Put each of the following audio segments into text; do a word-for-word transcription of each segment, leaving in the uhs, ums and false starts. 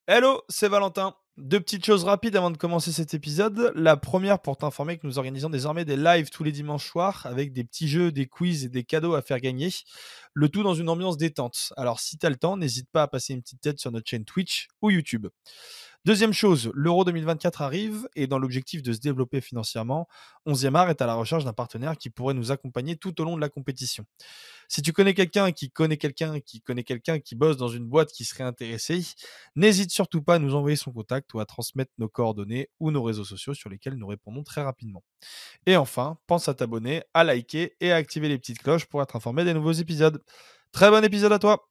Hello, c'est Valentin. Deux petites choses rapides avant de commencer cet épisode. La première pour t'informer que nous organisons désormais des lives tous les dimanches soirs avec des petits jeux, des quiz et des cadeaux à faire gagner. Le tout dans une ambiance détente. Alors si t'as le temps, n'hésite pas à passer une petite tête sur notre chaîne Twitch ou YouTube. Deuxième chose, l'Euro deux mille vingt-quatre arrive et dans l'objectif de se développer financièrement, onzième art est à la recherche d'un partenaire qui pourrait nous accompagner tout au long de la compétition. Si tu connais quelqu'un qui connaît quelqu'un qui connaît quelqu'un qui bosse dans une boîte qui serait intéressé, n'hésite surtout pas à nous envoyer son contact ou à transmettre nos coordonnées ou nos réseaux sociaux sur lesquels nous répondons très rapidement. Et enfin, pense à t'abonner, à liker et à activer les petites cloches pour être informé des nouveaux épisodes. Très bon épisode à toi.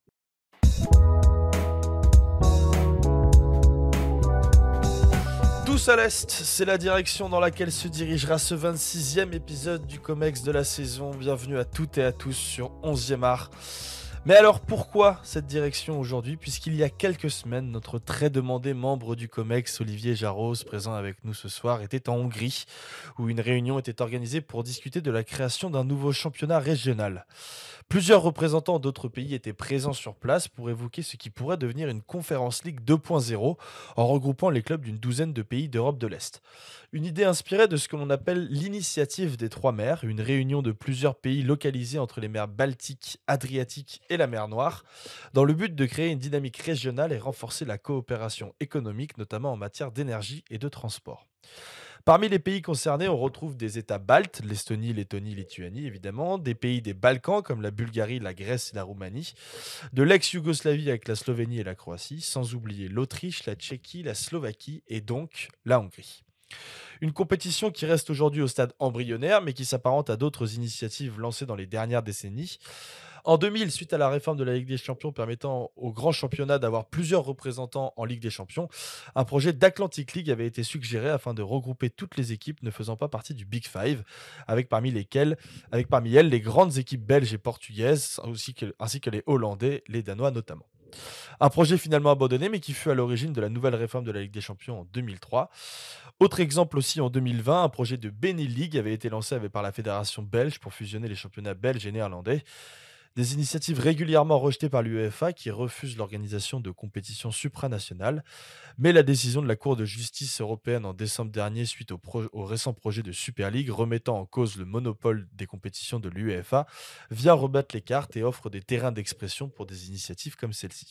Tous à l'Est, c'est la direction dans laquelle se dirigera ce vingt-sixième épisode du Comex de la saison. Bienvenue à toutes et à tous sur onzième art. Mais alors pourquoi cette direction aujourd'hui? Puisqu'il y a quelques semaines, notre très demandé membre du Comex, Olivier Jarros, présent avec nous ce soir, était en Hongrie, où une réunion était organisée pour discuter de la création d'un nouveau championnat régional. Plusieurs représentants d'autres pays étaient présents sur place pour évoquer ce qui pourrait devenir une Conference League deux point zéro en regroupant les clubs d'une douzaine de pays d'Europe de l'Est. Une idée inspirée de ce que l'on appelle l'initiative des trois mers, une réunion de plusieurs pays localisés entre les mers Baltique, Adriatique et la mer Noire, dans le but de créer une dynamique régionale et renforcer la coopération économique, notamment en matière d'énergie et de transport. Parmi les pays concernés, on retrouve des États baltes, l'Estonie, Lettonie, Lituanie évidemment, des pays des Balkans comme la Bulgarie, la Grèce et la Roumanie, de l'ex-Yougoslavie avec la Slovénie et la Croatie, sans oublier l'Autriche, la Tchéquie, la Slovaquie et donc la Hongrie. Une compétition qui reste aujourd'hui au stade embryonnaire, mais qui s'apparente à d'autres initiatives lancées dans les dernières décennies. En deux mille, suite à la réforme de la Ligue des Champions permettant au grand championnat d'avoir plusieurs représentants en Ligue des Champions, un projet d'Atlantic League avait été suggéré afin de regrouper toutes les équipes ne faisant pas partie du Big Five, avec parmi, lesquelles, avec parmi elles les grandes équipes belges et portugaises, ainsi que, ainsi que les Hollandais, les Danois notamment. Un projet finalement abandonné, mais qui fut à l'origine de la nouvelle réforme de la Ligue des Champions en deux mille trois. Autre exemple aussi en deux mille vingt, un projet de Benny League avait été lancé avec- par la fédération belge pour fusionner les championnats belges et néerlandais. Des initiatives régulièrement rejetées par l'UEFA qui refuse l'organisation de compétitions supranationales, mais la décision de la Cour de justice européenne en décembre dernier suite au, pro- au récent projet de Super League remettant en cause le monopole des compétitions de l'UEFA vient rebattre les cartes et offre des terrains d'expression pour des initiatives comme celle-ci.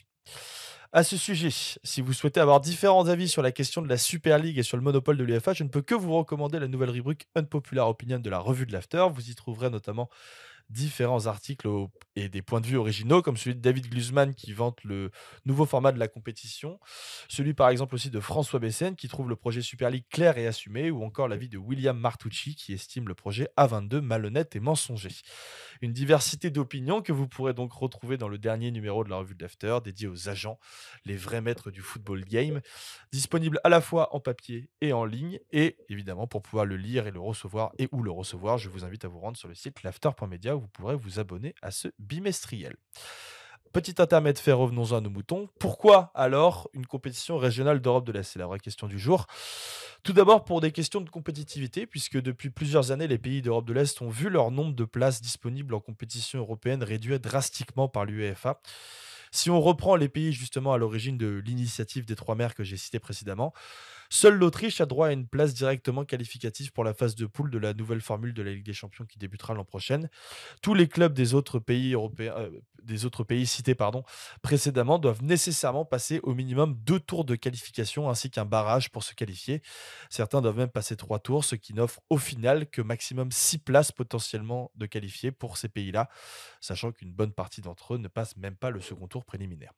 À ce sujet, si vous souhaitez avoir différents avis sur la question de la Super League et sur le monopole de l'UEFA, je ne peux que vous recommander la nouvelle rubrique Unpopular Opinion de la revue de l'After. Vous y trouverez notamment différents articles au- et des points de vue originaux, comme celui de David Glusman qui vante le nouveau format de la compétition, celui par exemple aussi de François Bessène qui trouve le projet Super League clair et assumé, ou encore l'avis de William Martucci qui estime le projet A vingt-deux malhonnête et mensonger. Une diversité d'opinions que vous pourrez donc retrouver dans le dernier numéro de la revue de l'After, dédié aux agents, les vrais maîtres du football game, disponible à la fois en papier et en ligne. Et évidemment, pour pouvoir le lire et le recevoir et ou le recevoir, je vous invite à vous rendre sur le site l'after point media où vous pourrez vous abonner à ce bimestriel. Petit intermède fait, revenons-en à nos moutons. Pourquoi alors une compétition régionale d'Europe de l'Est? C'est la vraie question du jour. Tout d'abord pour des questions de compétitivité, puisque depuis plusieurs années, les pays d'Europe de l'Est ont vu leur nombre de places disponibles en compétition européenne réduit drastiquement par l'UEFA. Si on reprend les pays justement à l'origine de l'initiative des trois mers que j'ai cité précédemment, seule l'Autriche a droit à une place directement qualificative pour la phase de poule de la nouvelle formule de la Ligue des Champions qui débutera l'an prochain. Tous les clubs des autres pays européens, euh, des autres pays cités pardon, précédemment doivent nécessairement passer au minimum deux tours de qualification ainsi qu'un barrage pour se qualifier. Certains doivent même passer trois tours, ce qui n'offre au final que maximum six places potentiellement de qualifiés pour ces pays-là, sachant qu'une bonne partie d'entre eux ne passent même pas le second tour préliminaire.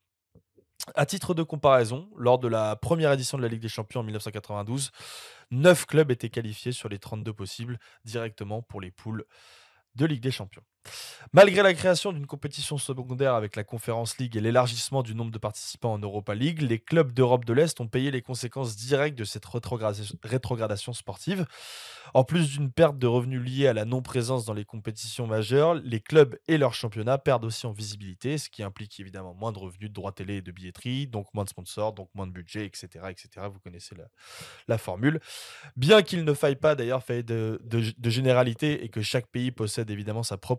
À titre de comparaison, lors de la première édition de la Ligue des Champions en mille neuf cent quatre-vingt-douze, neuf clubs étaient qualifiés sur les trente-deux possibles directement pour les poules de Ligue des Champions. Malgré la création d'une compétition secondaire avec la Conference League et l'élargissement du nombre de participants en Europa League, les clubs d'Europe de l'Est ont payé les conséquences directes de cette rétrogradation rétrogradation sportive. En plus d'une perte de revenus liée à la non-présence dans les compétitions majeures, les clubs et leurs championnats perdent aussi en visibilité, ce qui implique évidemment moins de revenus de droits télé et de billetterie, donc moins de sponsors, donc moins de budget, et cetera, et cetera. Vous connaissez la, la formule. Bien qu'il ne faille pas d'ailleurs faire de, de- de généralité et que chaque pays possède évidemment sa propre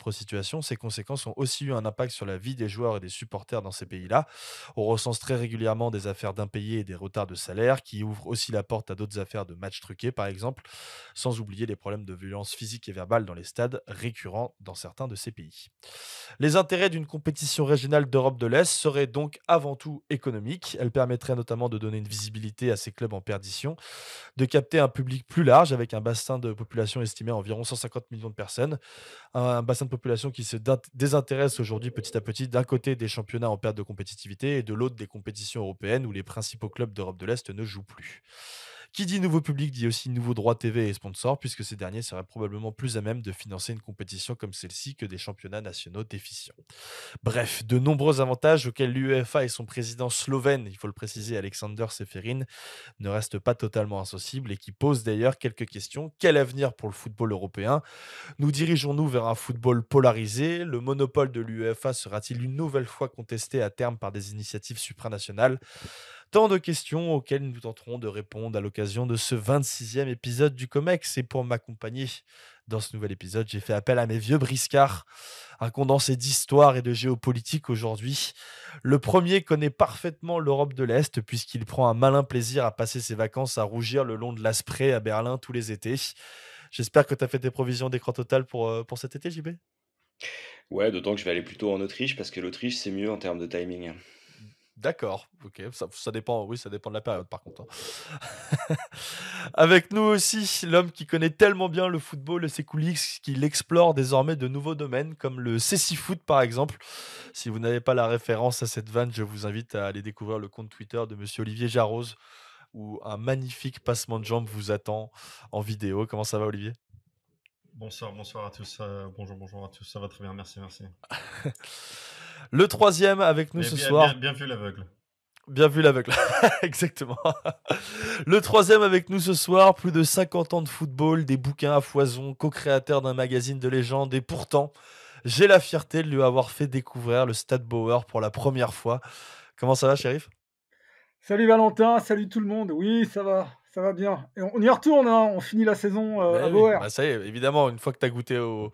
autre situation, ces conséquences ont aussi eu un impact sur la vie des joueurs et des supporters dans ces pays-là. On recense très régulièrement des affaires d'impayés et des retards de salaire qui ouvrent aussi la porte à d'autres affaires de matchs truqués, par exemple, sans oublier les problèmes de violence physique et verbale dans les stades récurrents dans certains de ces pays. Les intérêts d'une compétition régionale d'Europe de l'Est seraient donc avant tout économiques. Elle permettrait notamment de donner une visibilité à ces clubs en perdition, de capter un public plus large avec un bassin de population estimé à environ cent cinquante millions de personnes, un bassin de population qui se dint- désintéresse aujourd'hui petit à petit d'un côté des championnats en perte de compétitivité et de l'autre des compétitions européennes où les principaux clubs d'Europe de l'Est ne jouent plus. Qui dit nouveau public dit aussi nouveaux droits T V et sponsors, puisque ces derniers seraient probablement plus à même de financer une compétition comme celle-ci que des championnats nationaux déficients. Bref, de nombreux avantages auxquels l'UEFA et son président slovène, il faut le préciser, Alexander Seferin, ne restent pas totalement insensibles et qui posent d'ailleurs quelques questions. Quel avenir pour le football européen? Nous dirigeons-nous vers un football polarisé? Le monopole de l'UEFA sera-t-il une nouvelle fois contesté à terme par des initiatives supranationales? Tant de questions auxquelles nous tenterons de répondre à l'occasion de ce vingt-sixième épisode du COMEX. Et pour m'accompagner dans ce nouvel épisode, j'ai fait appel à mes vieux briscards, un condensé d'histoire et de géopolitique aujourd'hui. Le premier connaît parfaitement l'Europe de l'Est puisqu'il prend un malin plaisir à passer ses vacances à rougir le long de l'Asprey à Berlin tous les étés. J'espère que tu as fait tes provisions d'écran total pour, euh, pour cet été, J B. Ouais, d'autant que je vais aller plutôt en Autriche parce que l'Autriche c'est mieux en termes de timing. D'accord, ok, ça, ça dépend, oui, ça dépend de la période par contre, hein. Avec nous aussi, l'homme qui connaît tellement bien le football et ses coulisses qu'il explore désormais de nouveaux domaines, comme le cécifoot par exemple. Si vous n'avez pas la référence à cette vanne, je vous invite à aller découvrir le compte Twitter de Monsieur Olivier Jarros, où un magnifique passement de jambes vous attend en vidéo. Comment ça va, Olivier? Bonsoir, bonsoir à tous. euh, bonjour, bonjour à tous. Ça va très bien, merci, merci. Le troisième avec nous Mais ce bien, bien, soir. bien vu l'aveugle. Bien vu l'aveugle, exactement. Le troisième avec nous ce soir, plus de cinquante ans de football, des bouquins à foison, co-créateur d'un magazine de légende, et pourtant, j'ai la fierté de lui avoir fait découvrir le Stade Bauer pour la première fois. Comment ça va, shérif? Salut Valentin, salut tout le monde. Oui, ça va, ça va bien. Et on on y retourne, hein, on finit la saison euh, à Ben oui, Bauer. bah ça y est, évidemment, une fois que tu as goûté au,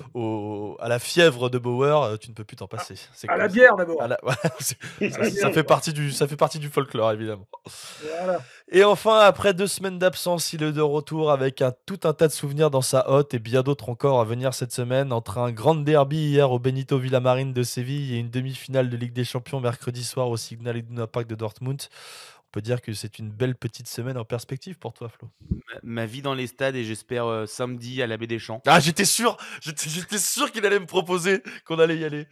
au- à la fièvre de Bauer, euh, tu ne peux plus t'en À, passer. C'est à comme la ça. bière À d'abord. la- ouais, c'est- À ça, la ça bière fait d'abord. partie du, ça fait partie du folklore, évidemment. Voilà. Et enfin, après deux semaines d'absence, il est de retour avec un, tout un tas de souvenirs dans sa hotte et bien d'autres encore à venir cette semaine, entre un grand derby hier au Benito Villamarín de Séville et une demi-finale de Ligue des Champions mercredi soir au Signal Iduna Park de Dortmund. On peut dire que c'est une belle petite semaine en perspective pour toi, Flo. Ma, ma vie dans les stades et j'espère euh, samedi à la Baie des Champs. Ah, j'étais sûr, j'étais j'étais sûr qu'il allait me proposer qu'on allait y aller.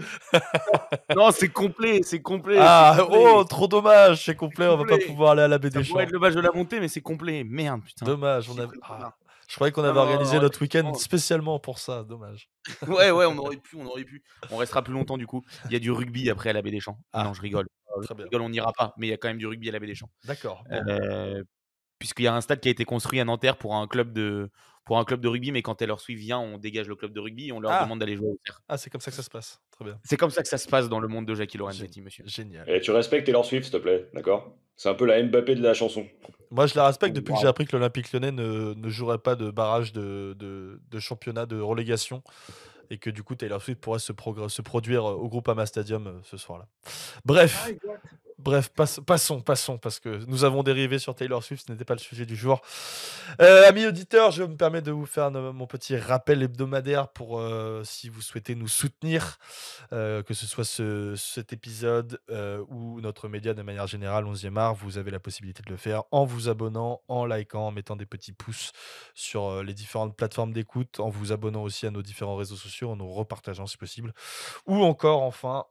Non, c'est complet, c'est complet, c'est Ah, oh, complet, trop dommage, c'est c'est complet, on va pas complet. pouvoir aller à la Baie Ça des pourrait Champs. être le match de la montée, mais c'est complet. Merde, putain. Dommage, on J'y avait... croyais trop ah, bien. je croyais qu'on Non, avait non, non, organisé non, notre week-end effectivement. spécialement pour ça, dommage. Ouais, ouais, on aurait pu, on aurait pu. On restera plus longtemps du coup. Il y a du rugby après à la Baie des Champs. Ah, Non, je rigole. Euh, très Je bien. rigole, on n'ira pas, mais il y a quand même du rugby à la Baie des Champs. D'accord, bon. Euh, Puisqu'il y a un stade qui a été construit à Nanterre pour un club de, pour un club de rugby, mais quand Taylor Swift vient, on dégage le club de rugby et on leur Ah, demande d'aller jouer au cerf. ah c'est comme ça que ça se passe. Très bien. C'est comme ça que ça se passe dans le monde de Jackie Gé- Lorenzetti, monsieur. génial. Et tu respectes Taylor Swift, s'il te plaît, d'accord? C'est un peu la Mbappé de la chanson. Moi, je la respecte depuis que j'ai Waouh. appris que l'Olympique Lyonnais ne, ne jouerait pas de barrage de, de, de championnat de relégation et que du coup Taylor Swift pourrait se, progr- se produire euh, au Groupama Stadium euh, ce soir-là. Ah, Bref, exact. bref, passe- passons, passons, parce que nous avons dérivé sur Taylor Swift, ce n'était pas le sujet du jour. Euh, amis auditeurs, je me permets de vous faire un- mon petit rappel hebdomadaire pour euh, si vous souhaitez nous soutenir, euh, que ce soit ce- cet épisode euh, ou notre média de manière générale, onzième art, vous avez la possibilité de le faire en vous abonnant, en likant, en mettant des petits pouces sur euh, les différentes plateformes d'écoute, en vous abonnant aussi à nos différents réseaux sociaux, en nous repartageant si possible, ou encore enfin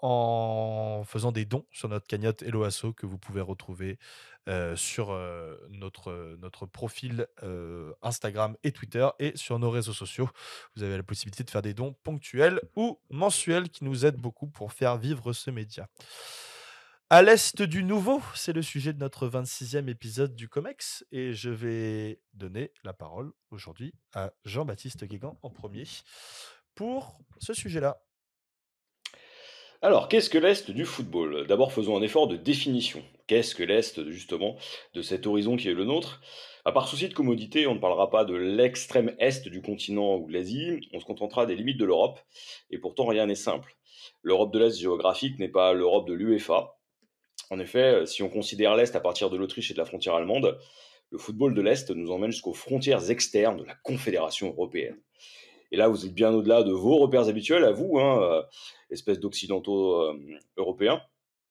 en faisant des dons sur notre cagnotte Hello Asso que vous pouvez retrouver euh, sur euh, notre, euh, notre profil euh, Instagram et Twitter et sur nos réseaux sociaux. Vous avez la possibilité de faire des dons ponctuels ou mensuels qui nous aident beaucoup pour faire vivre ce média. À l'Est du Nouveau, c'est le sujet de notre vingt-sixième épisode du COMEX et je vais donner la parole aujourd'hui à Jean-Baptiste Guégan en premier pour ce sujet-là. Alors, qu'est-ce que l'Est du football? D'abord, faisons un effort de définition. qu'est-ce que l'Est, justement, de cet horizon qui est le nôtre? À part souci de commodité, on ne parlera pas de l'extrême Est du continent ou de l'Asie, on se contentera des limites de l'Europe, et pourtant rien n'est simple. L'Europe de l'Est géographique n'est pas l'Europe de l'UEFA. En effet, si on considère l'Est à partir de l'Autriche et de la frontière allemande, le football de l'Est nous emmène jusqu'aux frontières externes de la Confédération européenne. Et là, vous êtes bien au-delà de vos repères habituels, à vous, hein, euh, espèce d'occidentaux euh, européens.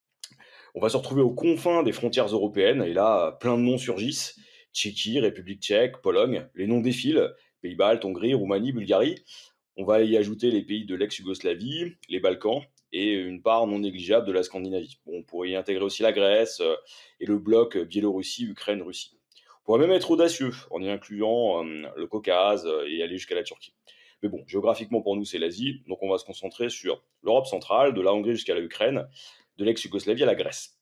On va se retrouver aux confins des frontières européennes, et là, plein de noms surgissent. Tchéquie, République tchèque, Pologne, les noms défilent. Pays-Baltes, Hongrie, Roumanie, Bulgarie. On va y ajouter les pays de l'ex-Yougoslavie, les Balkans, et une part non négligeable de la Scandinavie. Bon, on pourrait y intégrer aussi la Grèce euh, et le bloc Biélorussie, Ukraine, Russie. On pourrait même être audacieux en y incluant euh, le Caucase euh, et aller jusqu'à la Turquie. Mais bon, géographiquement pour nous c'est l'Asie, donc on va se concentrer sur l'Europe centrale, de la Hongrie jusqu'à la Ukraine, de l'ex-Yougoslavie à la Grèce.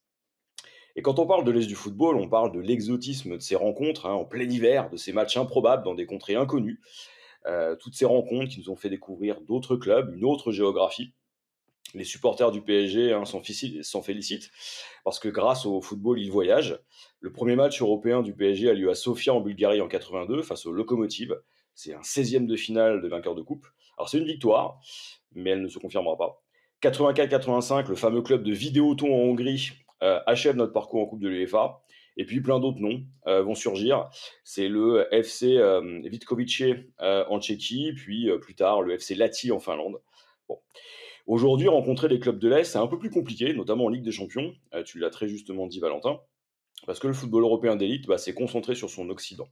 Et quand on parle de l'Est du football, on parle de l'exotisme de ces rencontres hein, en plein hiver, de ces matchs improbables dans des contrées inconnues, euh, toutes ces rencontres qui nous ont fait découvrir d'autres clubs, une autre géographie. Les supporters du P S G hein, s'en, fici- s'en félicitent parce que grâce au football, ils voyagent. Le premier match européen du P S G a lieu à Sofia en Bulgarie en quatre-vingt-deux face au Lokomotiv. C'est un seizième de finale de vainqueur de coupe. Alors c'est une victoire, mais elle ne se confirmera pas. quatre-vingt-quatre quatre-vingt-cinq, le fameux club de Vidéoton en Hongrie euh, achève notre parcours en Coupe de l'UEFA. Et puis plein d'autres noms euh, vont surgir. C'est le F C euh, Vitkovice euh, en Tchéquie, puis euh, plus tard le F C Lahti en Finlande. Bon. Aujourd'hui, rencontrer les clubs de l'Est, c'est un peu plus compliqué, notamment en Ligue des Champions. Euh, tu l'as très justement dit, Valentin, parce que le football européen d'élite bah, s'est concentré sur son Occident.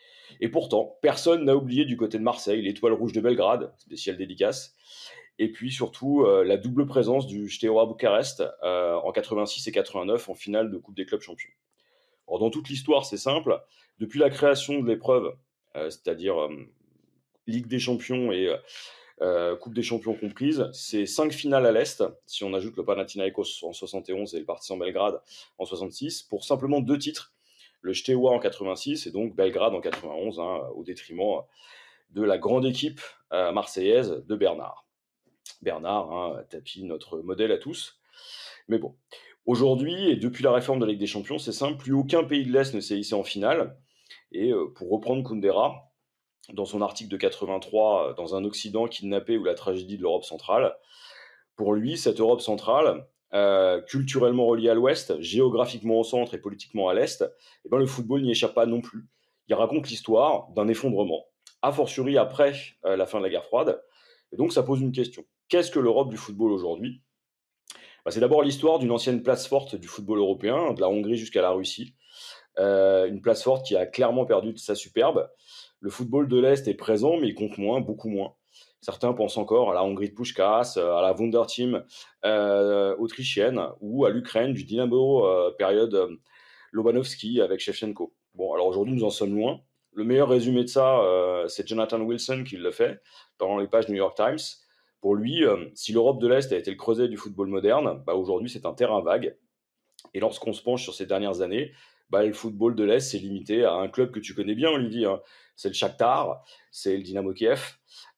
Et pourtant, personne n'a oublié du côté de Marseille l'Étoile Rouge de Belgrade, spéciale dédicace, et puis surtout euh, la double présence du Steaua Bucarest euh, en quatre-vingt-six et quatre-vingt-neuf en finale de Coupe des clubs champions. Alors, dans toute l'histoire, c'est simple. Depuis la création de l'épreuve, euh, c'est-à-dire euh, Ligue des Champions et euh, Coupe des Champions comprise, c'est cinq finales à l'Est, si on ajoute le Panathinaikos en soixante et onze et le Partizan Belgrade en soixante-six, pour simplement deux titres, le Steaua en quatre-vingt-six et donc Belgrade en quatre-vingt-onze, hein, au détriment de la grande équipe euh, marseillaise de Bernard. Bernard, hein, tapis notre modèle à tous. Mais bon, aujourd'hui, et depuis la réforme de la Ligue des Champions, c'est simple, plus aucun pays de l'Est ne s'est hissé en finale. Et euh, pour reprendre Kundera, dans son article de quatre-vingt-trois, dans un Occident kidnappé ou la tragédie de l'Europe centrale, pour lui, cette Europe centrale, euh, culturellement reliée à l'Ouest, géographiquement au centre et politiquement à l'Est, eh ben, le football n'y échappe pas non plus. Il raconte l'histoire d'un effondrement, a fortiori après euh, la fin de la guerre froide. Et donc ça pose une question. Qu'est-ce que l'Europe du football aujourd'hui ? Bah, c'est d'abord l'histoire d'une ancienne place forte du football européen, de la Hongrie jusqu'à la Russie. Euh, une place forte qui a clairement perdu de sa superbe. Le football de l'Est est présent, mais il compte moins, beaucoup moins. Certains pensent encore à la Hongrie de Puskás, à la Wunderteam euh, autrichienne, ou à l'Ukraine du Dynamo euh, période euh, Lobanovski avec Shevchenko. Bon, alors aujourd'hui, nous en sommes loin. Le meilleur résumé de ça, euh, c'est Jonathan Wilson qui le fait dans les pages New York Times. Pour lui, euh, si l'Europe de l'Est a été le creuset du football moderne, bah aujourd'hui c'est un terrain vague. Et lorsqu'on se penche sur ces dernières années, bah, le football de l'Est s'est limité à un club que tu connais bien, Olivier. Hein. C'est le Shakhtar, c'est le Dynamo Kiev.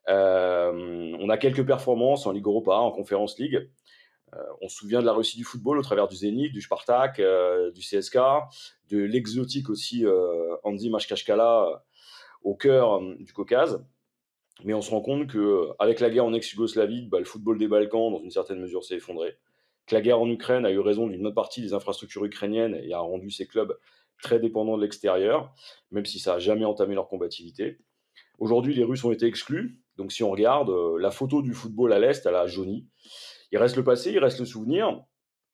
Euh, on a quelques performances en Ligue Europa, en Conference League. Euh, on se souvient de la Russie du football au travers du Zénith, du Spartak, euh, du C S K, de l'exotique aussi euh, Andy Mashkashkala euh, au cœur euh, du Caucase. Mais on se rend compte qu'avec la guerre en ex-Yougoslavie, bah, le football des Balkans, dans une certaine mesure, s'est effondré. Que la guerre en Ukraine a eu raison d'une autre partie des infrastructures ukrainiennes et a rendu ces clubs très dépendants de l'extérieur, même si ça n'a jamais entamé leur combativité. Aujourd'hui, les Russes ont été exclus. Donc si on regarde, euh, la photo du football à l'Est, elle a jauni. Il reste le passé, il reste le souvenir.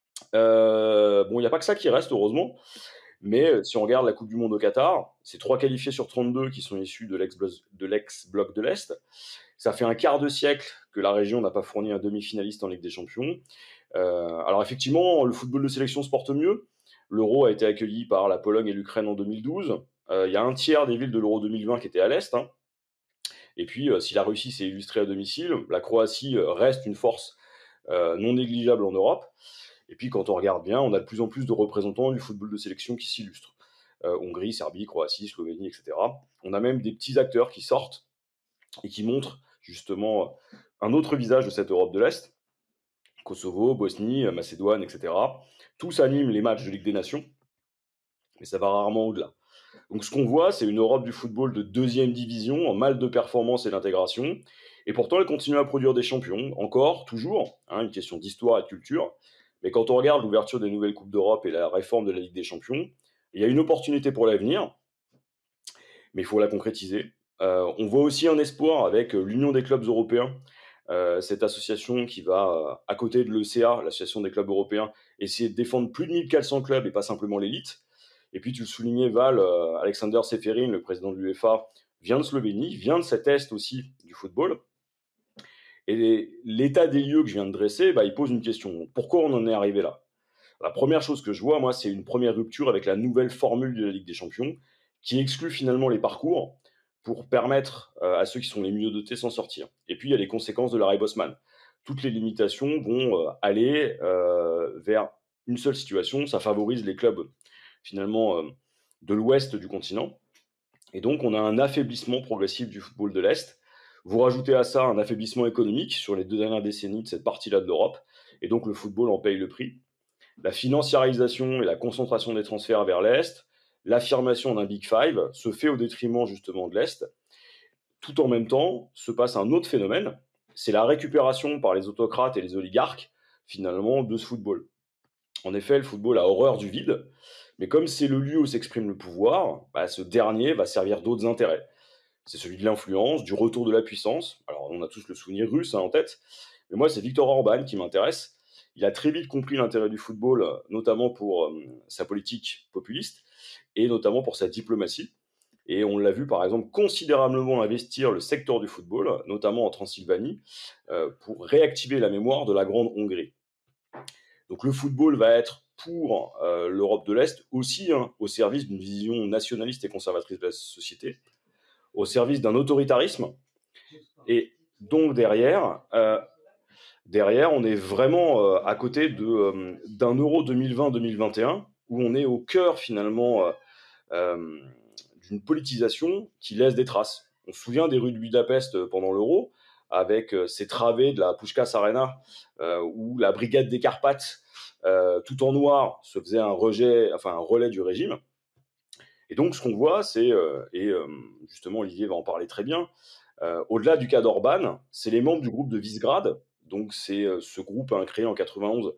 Euh, bon, il n'y a pas que ça qui reste, heureusement. Mais si on regarde la Coupe du Monde au Qatar, c'est trois qualifiés sur trente-deux qui sont issus de l'ex-bloc de l'Est. Ça fait un quart de siècle que la région n'a pas fourni un demi-finaliste en Ligue des Champions. Euh, alors effectivement, le football de sélection se porte mieux. L'Euro a été accueilli par la Pologne et l'Ukraine en deux mille douze. Euh, il y a un tiers des villes de l'Euro deux mille vingt qui étaient à l'Est. Hein. Et puis, euh, si la Russie s'est illustrée à domicile, la Croatie euh, reste une force euh, non négligeable en Europe. Et puis, quand on regarde bien, on a de plus en plus de représentants du football de sélection qui s'illustrent. Euh, Hongrie, Serbie, Croatie, Slovénie, et cetera. On a même des petits acteurs qui sortent et qui montrent justement un autre visage de cette Europe de l'Est. Kosovo, Bosnie, Macédoine, et cetera. Tous animent les matchs de Ligue des Nations, mais ça va rarement au-delà. Donc ce qu'on voit, c'est une Europe du football de deuxième division, en mal de performance et d'intégration, et pourtant elle continue à produire des champions, encore, toujours, hein, une question d'histoire et de culture, mais quand on regarde l'ouverture des nouvelles Coupes d'Europe et la réforme de la Ligue des Champions, il y a une opportunité pour l'avenir, mais il faut la concrétiser. Euh, on voit aussi un espoir avec euh, l'Union des clubs européens, euh, cette association qui va, euh, à côté de l'E C A, l'association des clubs européens, essayer de défendre plus de mille quatre cents clubs et pas simplement l'élite. Et puis tu le soulignais, Val, euh, Alexander Seferin, le président de l'UEFA, vient de Slovénie, vient de cet est aussi du football. Et l'état des lieux que je viens de dresser, bah, il pose une question. Pourquoi on en est arrivé là? La première chose que je vois, moi, c'est une première rupture avec la nouvelle formule de la Ligue des Champions, qui exclut finalement les parcours pour permettre euh, à ceux qui sont les mieux dotés s'en sortir. Et puis, il y a les conséquences de l'arrêt Bosman. Toutes les limitations vont euh, aller euh, vers une seule situation. Ça favorise les clubs, finalement, euh, de l'ouest du continent. Et donc, on a un affaiblissement progressif du football de l'Est. Vous rajoutez à ça un affaiblissement économique sur les deux dernières décennies de cette partie-là de l'Europe. Et donc, le football en paye le prix. La financiarisation et la concentration des transferts vers l'Est, l'affirmation d'un Big Five se fait au détriment justement de l'Est. Tout en même temps, se passe un autre phénomène, c'est la récupération par les autocrates et les oligarques, finalement, de ce football. En effet, le football a horreur du vide, mais comme c'est le lieu où s'exprime le pouvoir, bah, ce dernier va servir d'autres intérêts. C'est celui de l'influence, du retour de la puissance. Alors, on a tous le souvenir russe hein, en tête, mais moi, c'est Viktor Orban qui m'intéresse. Il a très vite compris l'intérêt du football, notamment pour euh, sa politique populiste et notamment pour sa diplomatie. Et on l'a vu, par exemple, considérablement investir le secteur du football, notamment en Transylvanie, euh, pour réactiver la mémoire de la Grande Hongrie. Donc le football va être pour euh, l'Europe de l'Est aussi hein, au service d'une vision nationaliste et conservatrice de la société, au service d'un autoritarisme. Et donc derrière... Euh, Derrière, on est vraiment euh, à côté de, euh, d'un Euro deux mille vingt deux mille vingt et un, où on est au cœur finalement euh, euh, d'une politisation qui laisse des traces. On se souvient des rues de Budapest pendant l'Euro, avec euh, ces travées de la Puskás Arena, euh, où la brigade des Carpates, euh, tout en noir, se faisait un, rejet, enfin, un relais du régime. Et donc ce qu'on voit, c'est, euh, et euh, justement Olivier va en parler très bien, euh, au-delà du cas d'Orban, c'est les membres du groupe de Visegrad. Donc c'est euh, ce groupe hein, créé en quatre-vingt-onze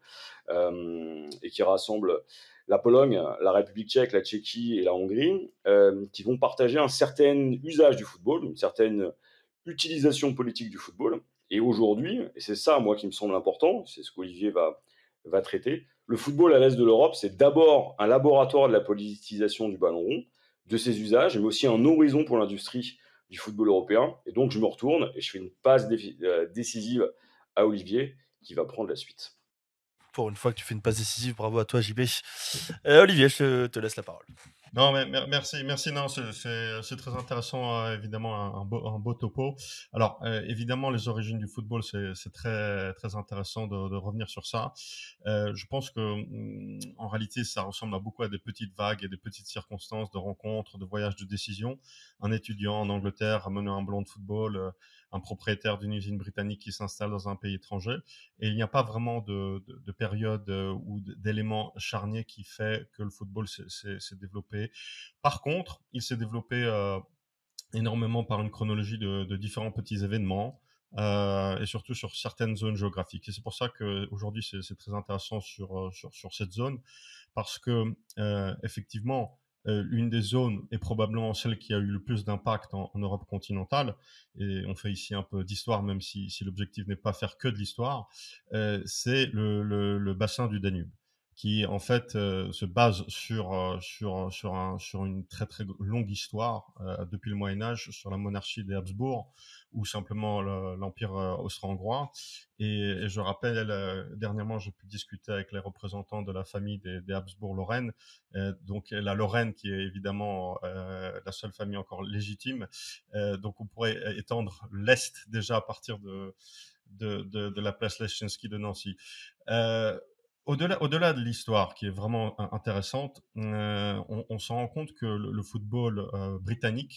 euh, et qui rassemble la Pologne, la République tchèque, la Tchéquie et la Hongrie, euh, qui vont partager un certain usage du football, une certaine utilisation politique du football. Et aujourd'hui, et c'est ça moi qui me semble important, c'est ce qu'Olivier va, va traiter, le football à l'est de l'Europe, c'est d'abord un laboratoire de la politisation du ballon rond, de ses usages, mais aussi un horizon pour l'industrie du football européen. Et donc je me retourne et je fais une passe dé- euh, décisive à Olivier qui va prendre la suite. Pour une fois que tu fais une passe décisive, bravo à toi J B. Euh, Olivier, je te laisse la parole. Non, mais mer- merci, merci. Non, c'est, c'est, c'est très intéressant, euh, évidemment, un, un beau, un beau topo. Alors, euh, évidemment, les origines du football, c'est, c'est très, très intéressant de, de revenir sur ça. Euh, je pense que, hum, en réalité, ça ressemble à beaucoup à des petites vagues et des petites circonstances de rencontres, de voyages de décision. Un étudiant en Angleterre a mené un ballon de football, euh, un propriétaire d'une usine britannique qui s'installe dans un pays étranger. Et il n'y a pas vraiment de, de, de période euh, ou d'éléments charniers qui fait que le football s'est, s'est, s'est développé. Par contre, il s'est développé euh, énormément par une chronologie de, de différents petits événements. Euh, et surtout sur certaines zones géographiques. Et c'est pour ça qu'aujourd'hui, c'est, c'est très intéressant sur, sur, sur cette zone, parce que, euh, effectivement, euh, l'une des zones est probablement celle qui a eu le plus d'impact en, en Europe continentale, et on fait ici un peu d'histoire, même si, si l'objectif n'est pas faire que de l'histoire, euh, c'est le, le, le bassin du Danube, qui en fait euh, se base sur euh, sur sur un sur une très très longue histoire euh, depuis le Moyen Âge, sur la monarchie des Habsbourg ou simplement le, l'empire euh, austro-hongrois. Et, et je rappelle euh, dernièrement, j'ai pu discuter avec les représentants de la famille des, des Habsbourg-Lorraine, euh, donc la Lorraine qui est évidemment euh, la seule famille encore légitime. Euh, donc on pourrait étendre l'est déjà à partir de de, de, de la place Leschinski de Nancy. Euh, Au-delà, au-delà de l'histoire, qui est vraiment intéressante, euh, on, on se rend compte que le, le football euh, britannique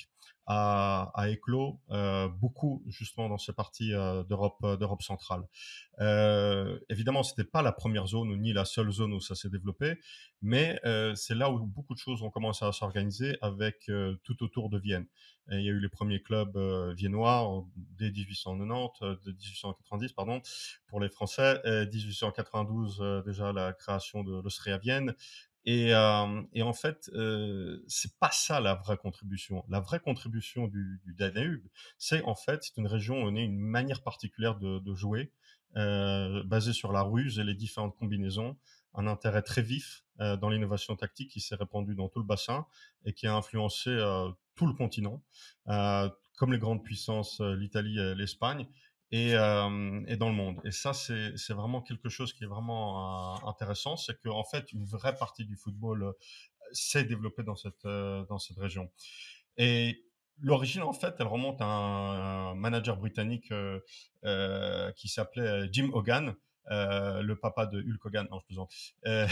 a, a éclos euh, beaucoup justement dans ces parties euh, d'Europe, euh, d'Europe centrale. Euh, évidemment, c'était pas la première zone ni la seule zone où ça s'est développé, mais euh, c'est là où beaucoup de choses ont commencé à s'organiser avec euh, tout autour de Vienne. Et il y a eu les premiers clubs euh, viennois en, dès dix-huit cent quatre-vingt-dix, euh, de dix-huit cent quatre-vingt-dix pardon, pour les Français, et dix-huit cent quatre-vingt-douze euh, déjà la création de l'Austria Vienne. Et, euh, et en fait, euh, c'est pas ça la vraie contribution. La vraie contribution du, du Danube, c'est en fait c'est une région où on a une manière particulière de, de jouer, euh, basée sur la ruse et les différentes combinaisons, un intérêt très vif euh, dans l'innovation tactique qui s'est répandu dans tout le bassin et qui a influencé euh, tout le continent, euh, comme les grandes puissances, euh, l'Italie et l'Espagne. Et, euh, et dans le monde. Et ça, c'est, c'est vraiment quelque chose qui est vraiment euh, intéressant, c'est qu'en fait, une vraie partie du football euh, s'est développée dans cette, euh, dans cette région. Et l'origine, en fait, elle remonte à un, un manager britannique euh, euh, qui s'appelait Jim Hogan, euh, le papa de Hulk Hogan, non, je plaisante, euh,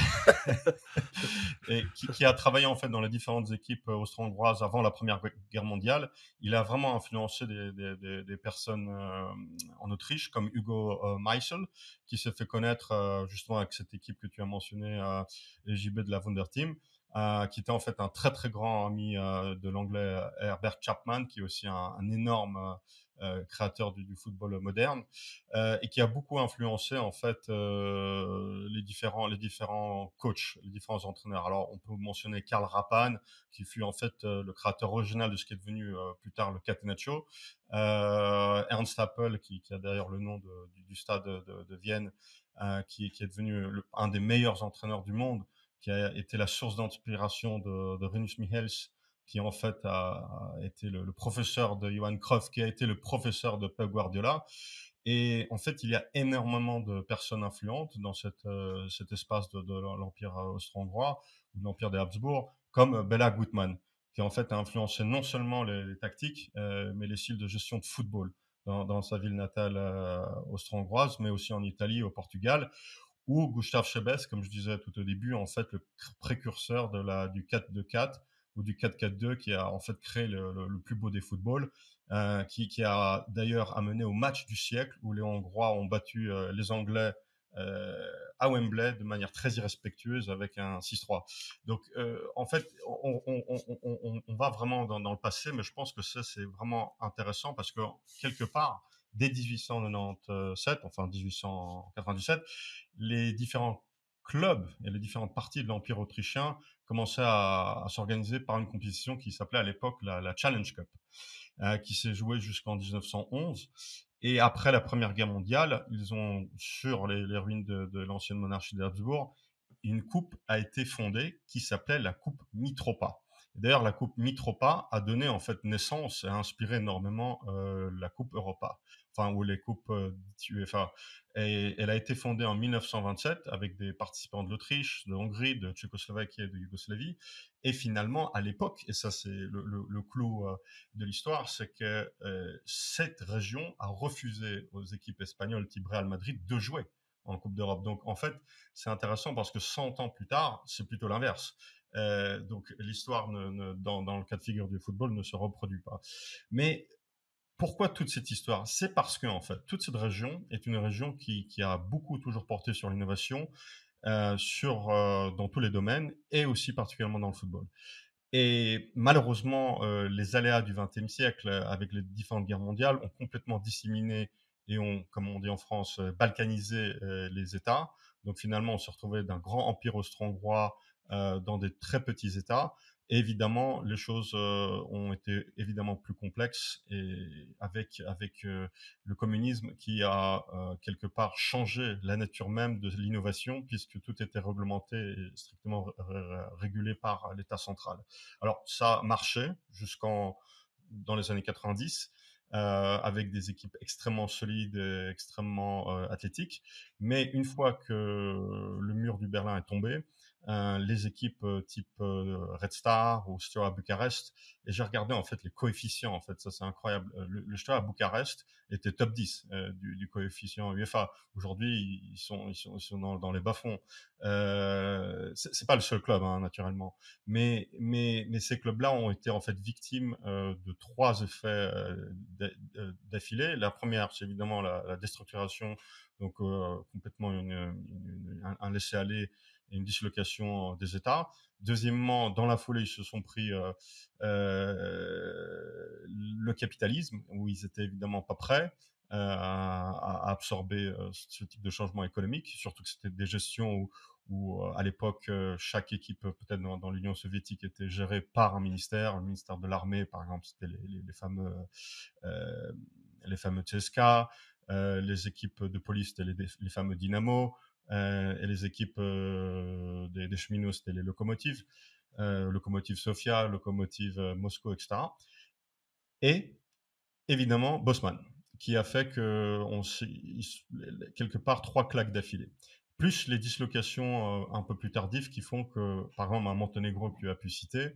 et qui, qui a travaillé en fait dans les différentes équipes austro-hongroises avant la Première Guerre mondiale. Il a vraiment influencé des, des, des, des personnes euh, en Autriche, comme Hugo euh, Meisel, qui s'est fait connaître euh, justement avec cette équipe que tu as mentionnée, euh, J B de la Wunderteam. Euh, qui était en fait un très très grand ami euh, de l'anglais Herbert Chapman, qui est aussi un, un énorme euh, créateur du, du football moderne, euh, et qui a beaucoup influencé en fait euh, les différents les différents coachs, les différents entraîneurs. Alors on peut mentionner Karl Rappan, qui fut en fait euh, le créateur original de ce qui est devenu euh, plus tard le Catenaccio, euh, Ernst Happel, qui, qui a d'ailleurs le nom de, du, du stade de, de, de Vienne, euh, qui, qui est devenu le, un des meilleurs entraîneurs du monde, qui a été la source d'inspiration de, de Rinus Michels, qui en fait a, a été le, le professeur de Johan Cruyff, qui a été le professeur de Pep Guardiola. Et en fait, il y a énormément de personnes influentes dans cette, euh, cet espace de, de l'Empire austro-hongrois, ou de l'Empire des Habsbourg, comme Bela Gutmann, qui en fait a influencé non seulement les, les tactiques, euh, mais les styles de gestion de football dans, dans sa ville natale euh, austro-hongroise, mais aussi en Italie, au Portugal, ou Gustav Schebes, comme je disais tout au début, en fait le précurseur de la, du quatre deux quatre ou du quatre quatre deux, qui a en fait créé le, le, le plus beau des footballs, euh, qui, qui a d'ailleurs amené au match du siècle où les Hongrois ont battu euh, les Anglais euh, à Wembley de manière très irrespectueuse avec un six trois. Donc euh, en fait, on, on, on, on, on va vraiment dans, dans le passé, mais je pense que ça c'est vraiment intéressant parce que quelque part, dès dix-huit cent quatre-vingt-dix-sept, enfin dix-huit cent quatre-vingt-dix-sept, les différents clubs et les différentes parties de l'Empire autrichien commençaient à, à s'organiser par une compétition qui s'appelait à l'époque la, la Challenge Cup, euh, qui s'est jouée jusqu'en dix-neuf cent onze. Et après la Première Guerre mondiale, ils ont, sur les, les ruines de, de l'ancienne monarchie d'Habsbourg, une coupe a été fondée qui s'appelait la Coupe Mitropa. D'ailleurs, la Coupe Mitropa a donné en fait naissance et a inspiré énormément euh, la Coupe Europa, enfin ou les coupes euh, UEFA. Et elle a été fondée en mille neuf cent vingt-sept avec des participants de l'Autriche, de Hongrie, de Tchécoslovaquie et de Yougoslavie. Et finalement, à l'époque, et ça c'est le, le, le clou euh, de l'histoire, c'est que euh, cette région a refusé aux équipes espagnoles type Real Madrid de jouer en Coupe d'Europe. Donc en fait, c'est intéressant parce que cent ans plus tard, c'est plutôt l'inverse. Euh, donc l'histoire ne, ne, dans, dans le cas de figure du football ne se reproduit pas. Mais pourquoi toute cette histoire? C'est parce que en fait, toute cette région est une région qui, qui a beaucoup toujours porté sur l'innovation, euh, sur euh, dans tous les domaines et aussi particulièrement dans le football. Et malheureusement, euh, les aléas du vingtième siècle, euh, avec les différentes guerres mondiales, ont complètement disséminé et ont, comme on dit en France, euh, balkanisé euh, les États. Donc finalement, on se retrouvait d'un grand empire austro-hongrois euh, dans des très petits États. Et évidemment, les choses euh, ont été évidemment plus complexes et avec avec euh, le communisme qui a euh, quelque part changé la nature même de l'innovation puisque tout était réglementé et strictement régulé par l'État central. Alors ça marchait jusqu'en dans les années quatre-vingt-dix. Euh, avec des équipes extrêmement solides et extrêmement euh, athlétiques. Mais une fois que le mur du Berlin est tombé, euh, les équipes euh, type euh, Red Star ou Steaua Bucarest, et j'ai regardé en fait les coefficients, en fait, ça c'est incroyable. Le, le Steaua Bucarest était top dix euh, du, du coefficient UEFA. Aujourd'hui, ils sont, ils sont, ils sont dans, dans les bas-fonds. Euh, c'est, c'est pas le seul club, hein, naturellement, mais, mais, mais ces clubs-là ont été en fait victimes euh, de trois effets euh, d'affilée. La première, c'est évidemment la, la déstructuration, donc euh, complètement une, une, un, un laisser-aller et une dislocation des États. Deuxièmement, dans la foulée, ils se sont pris euh, euh, le capitalisme, où ils étaient évidemment pas prêts euh, à, à absorber euh, ce type de changement économique, surtout que c'était des gestions où, où à l'époque, euh, chaque équipe, peut-être dans, dans l'Union soviétique, était gérée par un ministère. Le ministère de l'armée, par exemple, c'était les, les, les fameux, euh, les fameux C S K. Euh, les équipes de police, c'était les, les fameux Dynamo. Euh, et les équipes euh, des, des cheminots, c'était les locomotives, euh, locomotive Sofia, locomotive euh, Moscou, et cetera. Et évidemment, Bosman, qui a fait que on quelque part trois claques d'affilée. Plus les dislocations euh, un peu plus tardives qui font que, par exemple, un Monténégro que tu as pu citer,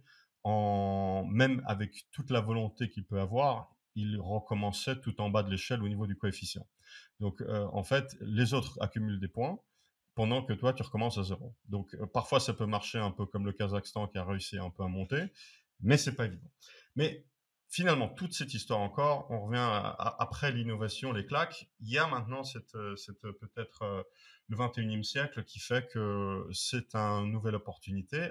en, même avec toute la volonté qu'il peut avoir, il recommençait tout en bas de l'échelle au niveau du coefficient. Donc, euh, en fait, les autres accumulent des points pendant que toi, tu recommences à zéro. Donc, euh, parfois, ça peut marcher un peu comme le Kazakhstan qui a réussi un peu à monter, mais c'est pas évident. Mais finalement, toute cette histoire encore, on revient à, à, après l'innovation, les claques. Il y a maintenant cette, cette peut-être euh, le vingt et unième siècle qui fait que c'est une nouvelle opportunité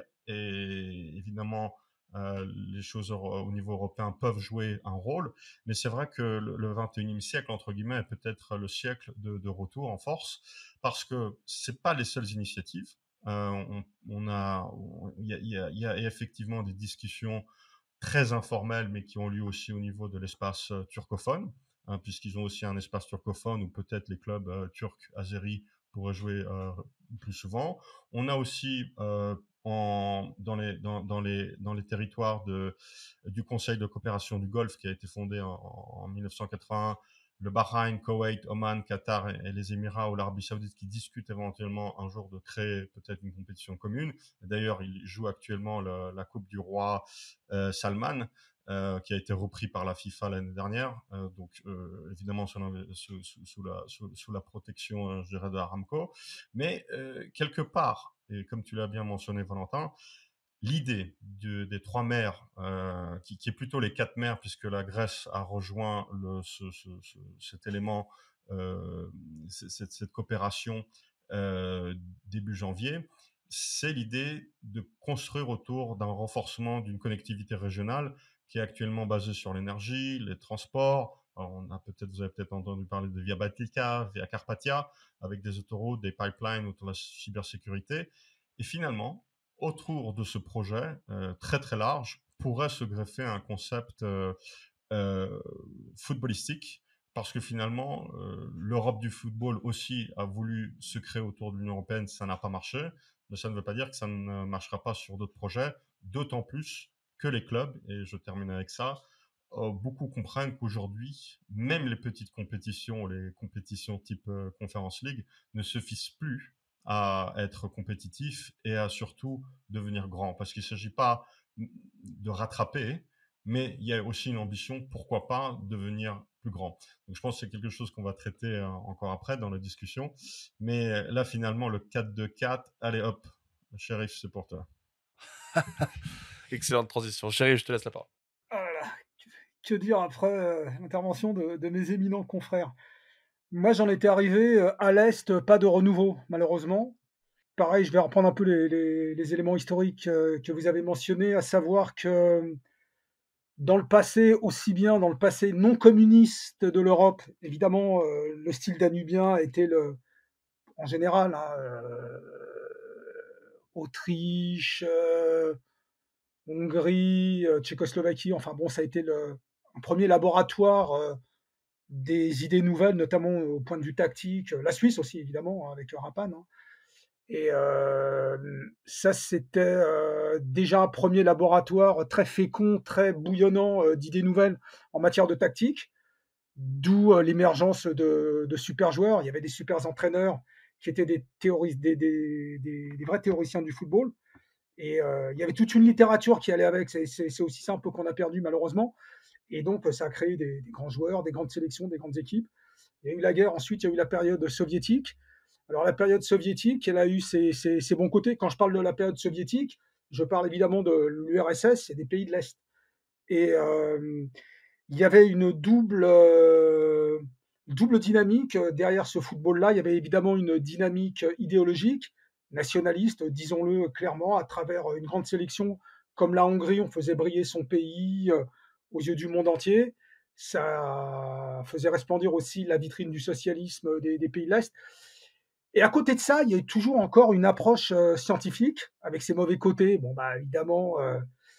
et évidemment, euh, les choses au, au niveau européen peuvent jouer un rôle, mais c'est vrai que le, le vingt et unième siècle, entre guillemets, est peut-être le siècle de, de retour en force parce que c'est pas les seules initiatives. Euh, on, on a, il y a, y a, y a effectivement des discussions très informels, mais qui ont lieu aussi au niveau de l'espace euh, turcophone, hein, puisqu'ils ont aussi un espace turcophone où peut-être les clubs euh, turcs, azéris pourraient jouer euh, plus souvent. On a aussi euh, en, dans, les, dans, dans, les, dans les territoires de, du Conseil de coopération du Golfe qui a été fondé en, en mille neuf cent quatre-vingt-un, le Bahreïn, Koweït, Oman, Qatar et, et les Émirats ou l'Arabie Saoudite qui discutent éventuellement un jour de créer peut-être une compétition commune. D'ailleurs, ils jouent actuellement le, la Coupe du Roi euh, Salman, euh, qui a été repris par la FIFA l'année dernière, euh, donc euh, évidemment sous, sous, sous, la, sous, sous la protection, euh, je dirais, de Aramco. Mais euh, quelque part, et comme tu l'as bien mentionné, Valentin, l'idée de, des trois mers, euh, qui, qui est plutôt les quatre mers, puisque la Grèce a rejoint le, ce, ce, ce, cet élément, euh, cette, cette coopération euh, début janvier, c'est l'idée de construire autour d'un renforcement d'une connectivité régionale qui est actuellement basée sur l'énergie, les transports. Alors on a peut-être, vous avez peut-être entendu parler de Via Baltica, Via Carpathia, avec des autoroutes, des pipelines autour de la cybersécurité. Et finalement, autour de ce projet euh, très très large pourrait se greffer un concept euh, euh, footballistique, parce que finalement euh, l'Europe du football aussi a voulu se créer autour de l'Union européenne, ça n'a pas marché, mais ça ne veut pas dire que ça ne marchera pas sur d'autres projets, d'autant plus que les clubs, et je termine avec ça, euh, beaucoup comprennent qu'aujourd'hui, même les petites compétitions, les compétitions type euh, Conference League, ne suffisent plus à être compétitif et à surtout devenir grand. Parce qu'il ne s'agit pas de rattraper, mais il y a aussi une ambition, pourquoi pas, devenir plus grand. Donc je pense que c'est quelque chose qu'on va traiter encore après dans la discussion. Mais là, finalement, le quatre deux quatre, allez hop, Sheriff, c'est pour toi. Excellente transition. Chéri, je te laisse la parole. Oh là là. Que dire après euh, l'intervention de, de mes éminents confrères. Moi, j'en étais arrivé euh, à l'Est, pas de renouveau, malheureusement. Pareil, je vais reprendre un peu les, les, les éléments historiques euh, que vous avez mentionnés, à savoir que dans le passé, aussi bien dans le passé non communiste de l'Europe, évidemment, euh, le style danubien était le, en général, hein, euh, Autriche, euh, Hongrie, euh, Tchécoslovaquie, enfin bon, ça a été le, un premier laboratoire euh, des idées nouvelles, notamment au point de vue tactique. La Suisse aussi, évidemment, avec le Rapan. Hein. Et euh, ça, c'était euh, déjà un premier laboratoire très fécond, très bouillonnant euh, d'idées nouvelles en matière de tactique, d'où euh, l'émergence de, de super joueurs. Il y avait des super entraîneurs qui étaient des, théoristes, des, des, des, des vrais théoriciens du football. Et euh, il y avait toute une littérature qui allait avec. C'est, c'est, c'est aussi ça un peu qu'on a perdu malheureusement. Et donc, ça a créé des, des grands joueurs, des grandes sélections, des grandes équipes. Il y a eu la guerre, ensuite il y a eu la période soviétique. Alors la période soviétique, elle a eu ses, ses, ses bons côtés. Quand je parle de la période soviétique, je parle évidemment de l'U R S S et des pays de l'Est. Et euh, il y avait une double, euh, double dynamique derrière ce football-là. Il y avait évidemment une dynamique idéologique, nationaliste, disons-le clairement, à travers une grande sélection comme la Hongrie, on faisait briller son pays euh, aux yeux du monde entier. Ça faisait resplendir aussi la vitrine du socialisme des, des pays de l'Est. Et à côté de ça, il y a toujours encore une approche euh, scientifique, avec ses mauvais côtés. Bon, bah, évidemment, euh,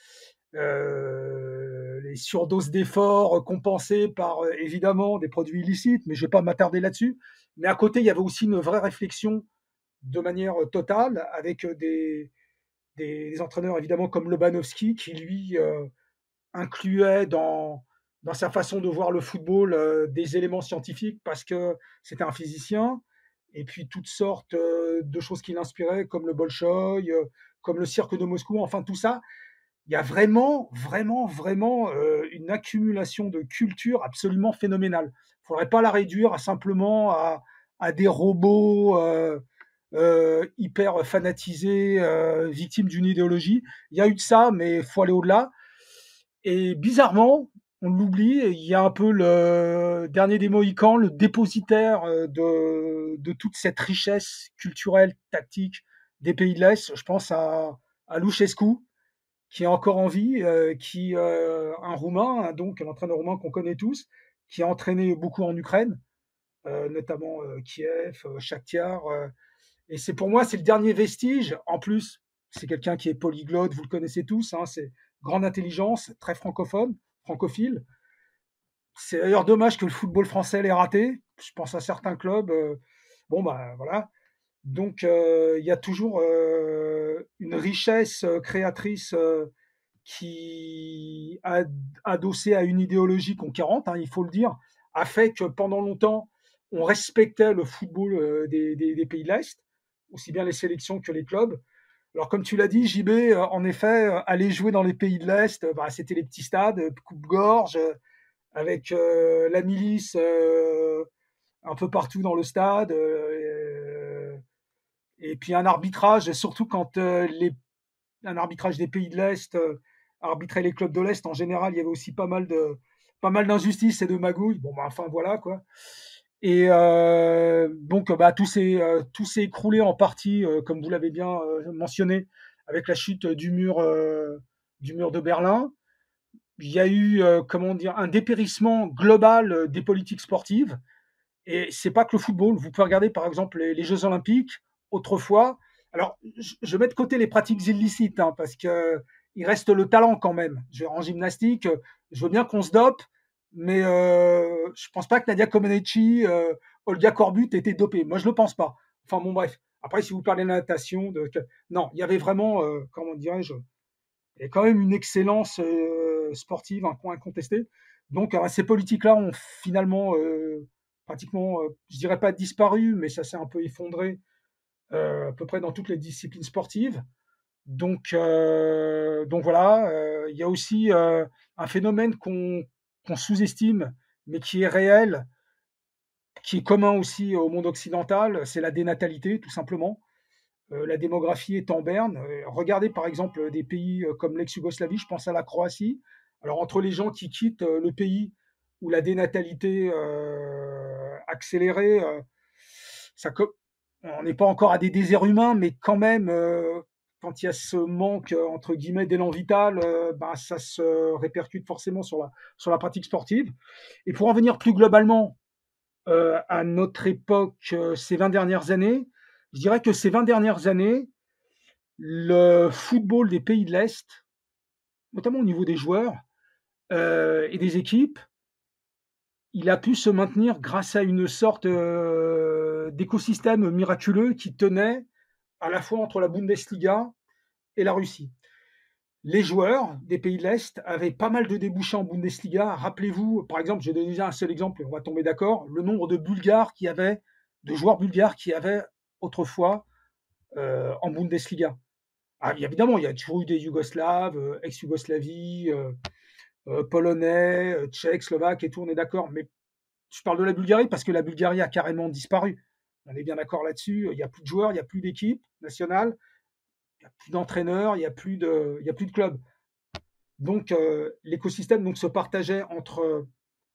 euh, les surdoses d'efforts compensées par, euh, évidemment, des produits illicites, mais je ne vais pas m'attarder là-dessus. Mais à côté, il y avait aussi une vraie réflexion de manière totale, avec des, des, des entraîneurs, évidemment, comme Lobanovski, qui, lui, euh, incluait dans, dans sa façon de voir le football euh, des éléments scientifiques, parce que c'était un physicien, et puis toutes sortes euh, de choses qui l'inspiraient, comme le Bolchoï, euh, comme le cirque de Moscou, enfin tout ça. Il y a vraiment, vraiment, vraiment euh, une accumulation de culture absolument phénoménale. Il ne faudrait pas la réduire à simplement à, à des robots euh, euh, hyper fanatisés, euh, victimes d'une idéologie. Il y a eu de ça, mais il faut aller au-delà. Et bizarrement, on l'oublie, il y a un peu le dernier des Mohicans, le dépositaire de, de toute cette richesse culturelle, tactique des pays de l'Est. Je pense à, à Luchescu, qui est encore en vie, euh, qui euh, un Roumain, donc un entraîneur roumain qu'on connaît tous, qui a entraîné beaucoup en Ukraine, euh, notamment euh, Kiev, euh, Shakhtar. Euh, et c'est pour moi, c'est le dernier vestige. En plus, c'est quelqu'un qui est polyglotte, vous le connaissez tous, hein, c'est grande intelligence, très francophone, francophile. C'est d'ailleurs dommage que le football français l'ait raté. Je pense à certains clubs. Euh, bon, bah voilà. Donc, euh, il y a toujours euh, une richesse créatrice euh, qui, ad- adossée à une idéologie conquérante, hein, il faut le dire, a fait que pendant longtemps, on respectait le football euh, des, des- des pays de l'Est, aussi bien les sélections que les clubs. Alors, comme tu l'as dit, J B, euh, en effet, euh, aller jouer dans les pays de l'Est, euh, bah, c'était les petits stades, euh, coupe-gorge, euh, avec euh, la milice euh, un peu partout dans le stade. euh, et puis un arbitrage, surtout quand euh, les, un arbitrage des pays de l'Est euh, arbitrait les clubs de l'Est, en général, il y avait aussi pas mal de pas mal d'injustices et de magouilles. Bon, bah, enfin voilà quoi. Et euh, donc, bah, tout s'est euh, tout s'est écroulé en partie, euh, comme vous l'avez bien euh, mentionné, avec la chute du mur euh, du mur de Berlin. Il y a eu, euh, comment dire, un dépérissement global euh, des politiques sportives. Et c'est pas que le football. Vous pouvez regarder par exemple les, les Jeux Olympiques autrefois. Alors, je, je mets de côté les pratiques illicites hein, parce que il reste le talent quand même. Je, en gymnastique, je veux bien qu'on se dope, mais euh, je pense pas que Nadia Comaneci, euh, Olga Korbut étaient dopées. Moi, je le pense pas. Enfin bon, bref. Après, si vous parlez de natation, de, non, il y avait vraiment, euh, comment dirais-je, il y a quand même une excellence euh, sportive incontestée. Donc, euh, ces politiques-là ont finalement euh, pratiquement, euh, je dirais pas disparu, mais ça s'est un peu effondré euh, à peu près dans toutes les disciplines sportives. Donc, euh, donc voilà, euh, il y a aussi euh, un phénomène qu'on qu'on sous-estime, mais qui est réel, qui est commun aussi au monde occidental, c'est la dénatalité, tout simplement. Euh, la démographie est en berne. Euh, regardez par exemple des pays euh, comme l'ex-Yougoslavie, je pense à la Croatie. Alors entre les gens qui quittent euh, le pays où la dénatalité euh, accélérée, euh, ça, on n'est pas encore à des déserts humains, mais quand même, euh, quand il y a ce manque euh, entre guillemets d'élan vital, euh, ben, ça se répercute forcément sur la, sur la pratique sportive. Et pour en venir plus globalement euh, à notre époque, euh, ces vingt dernières années, je dirais que ces vingt dernières années, le football des pays de l'Est, notamment au niveau des joueurs euh, et des équipes, il a pu se maintenir grâce à une sorte euh, d'écosystème miraculeux qui tenait à la fois entre la Bundesliga et la Russie. Les joueurs des pays de l'Est avaient pas mal de débouchés en Bundesliga. Rappelez-vous, par exemple, j'ai donné un seul exemple, et on va tomber d'accord, le nombre de Bulgares qui avaient, de joueurs bulgares qui avaient autrefois euh, en Bundesliga. Ah, évidemment, il y a toujours eu des Yougoslaves, euh, ex-Yougoslavie, euh, euh, Polonais, euh, Tchèques, Slovaques et tout, on est d'accord. Mais je parle de la Bulgarie parce que la Bulgarie a carrément disparu. On est bien d'accord là-dessus. Il n'y a plus de joueurs, il n'y a plus d'équipe nationale, il n'y a plus d'entraîneurs, il n'y a plus de, il y a plus de clubs. Donc euh, l'écosystème donc, se partageait entre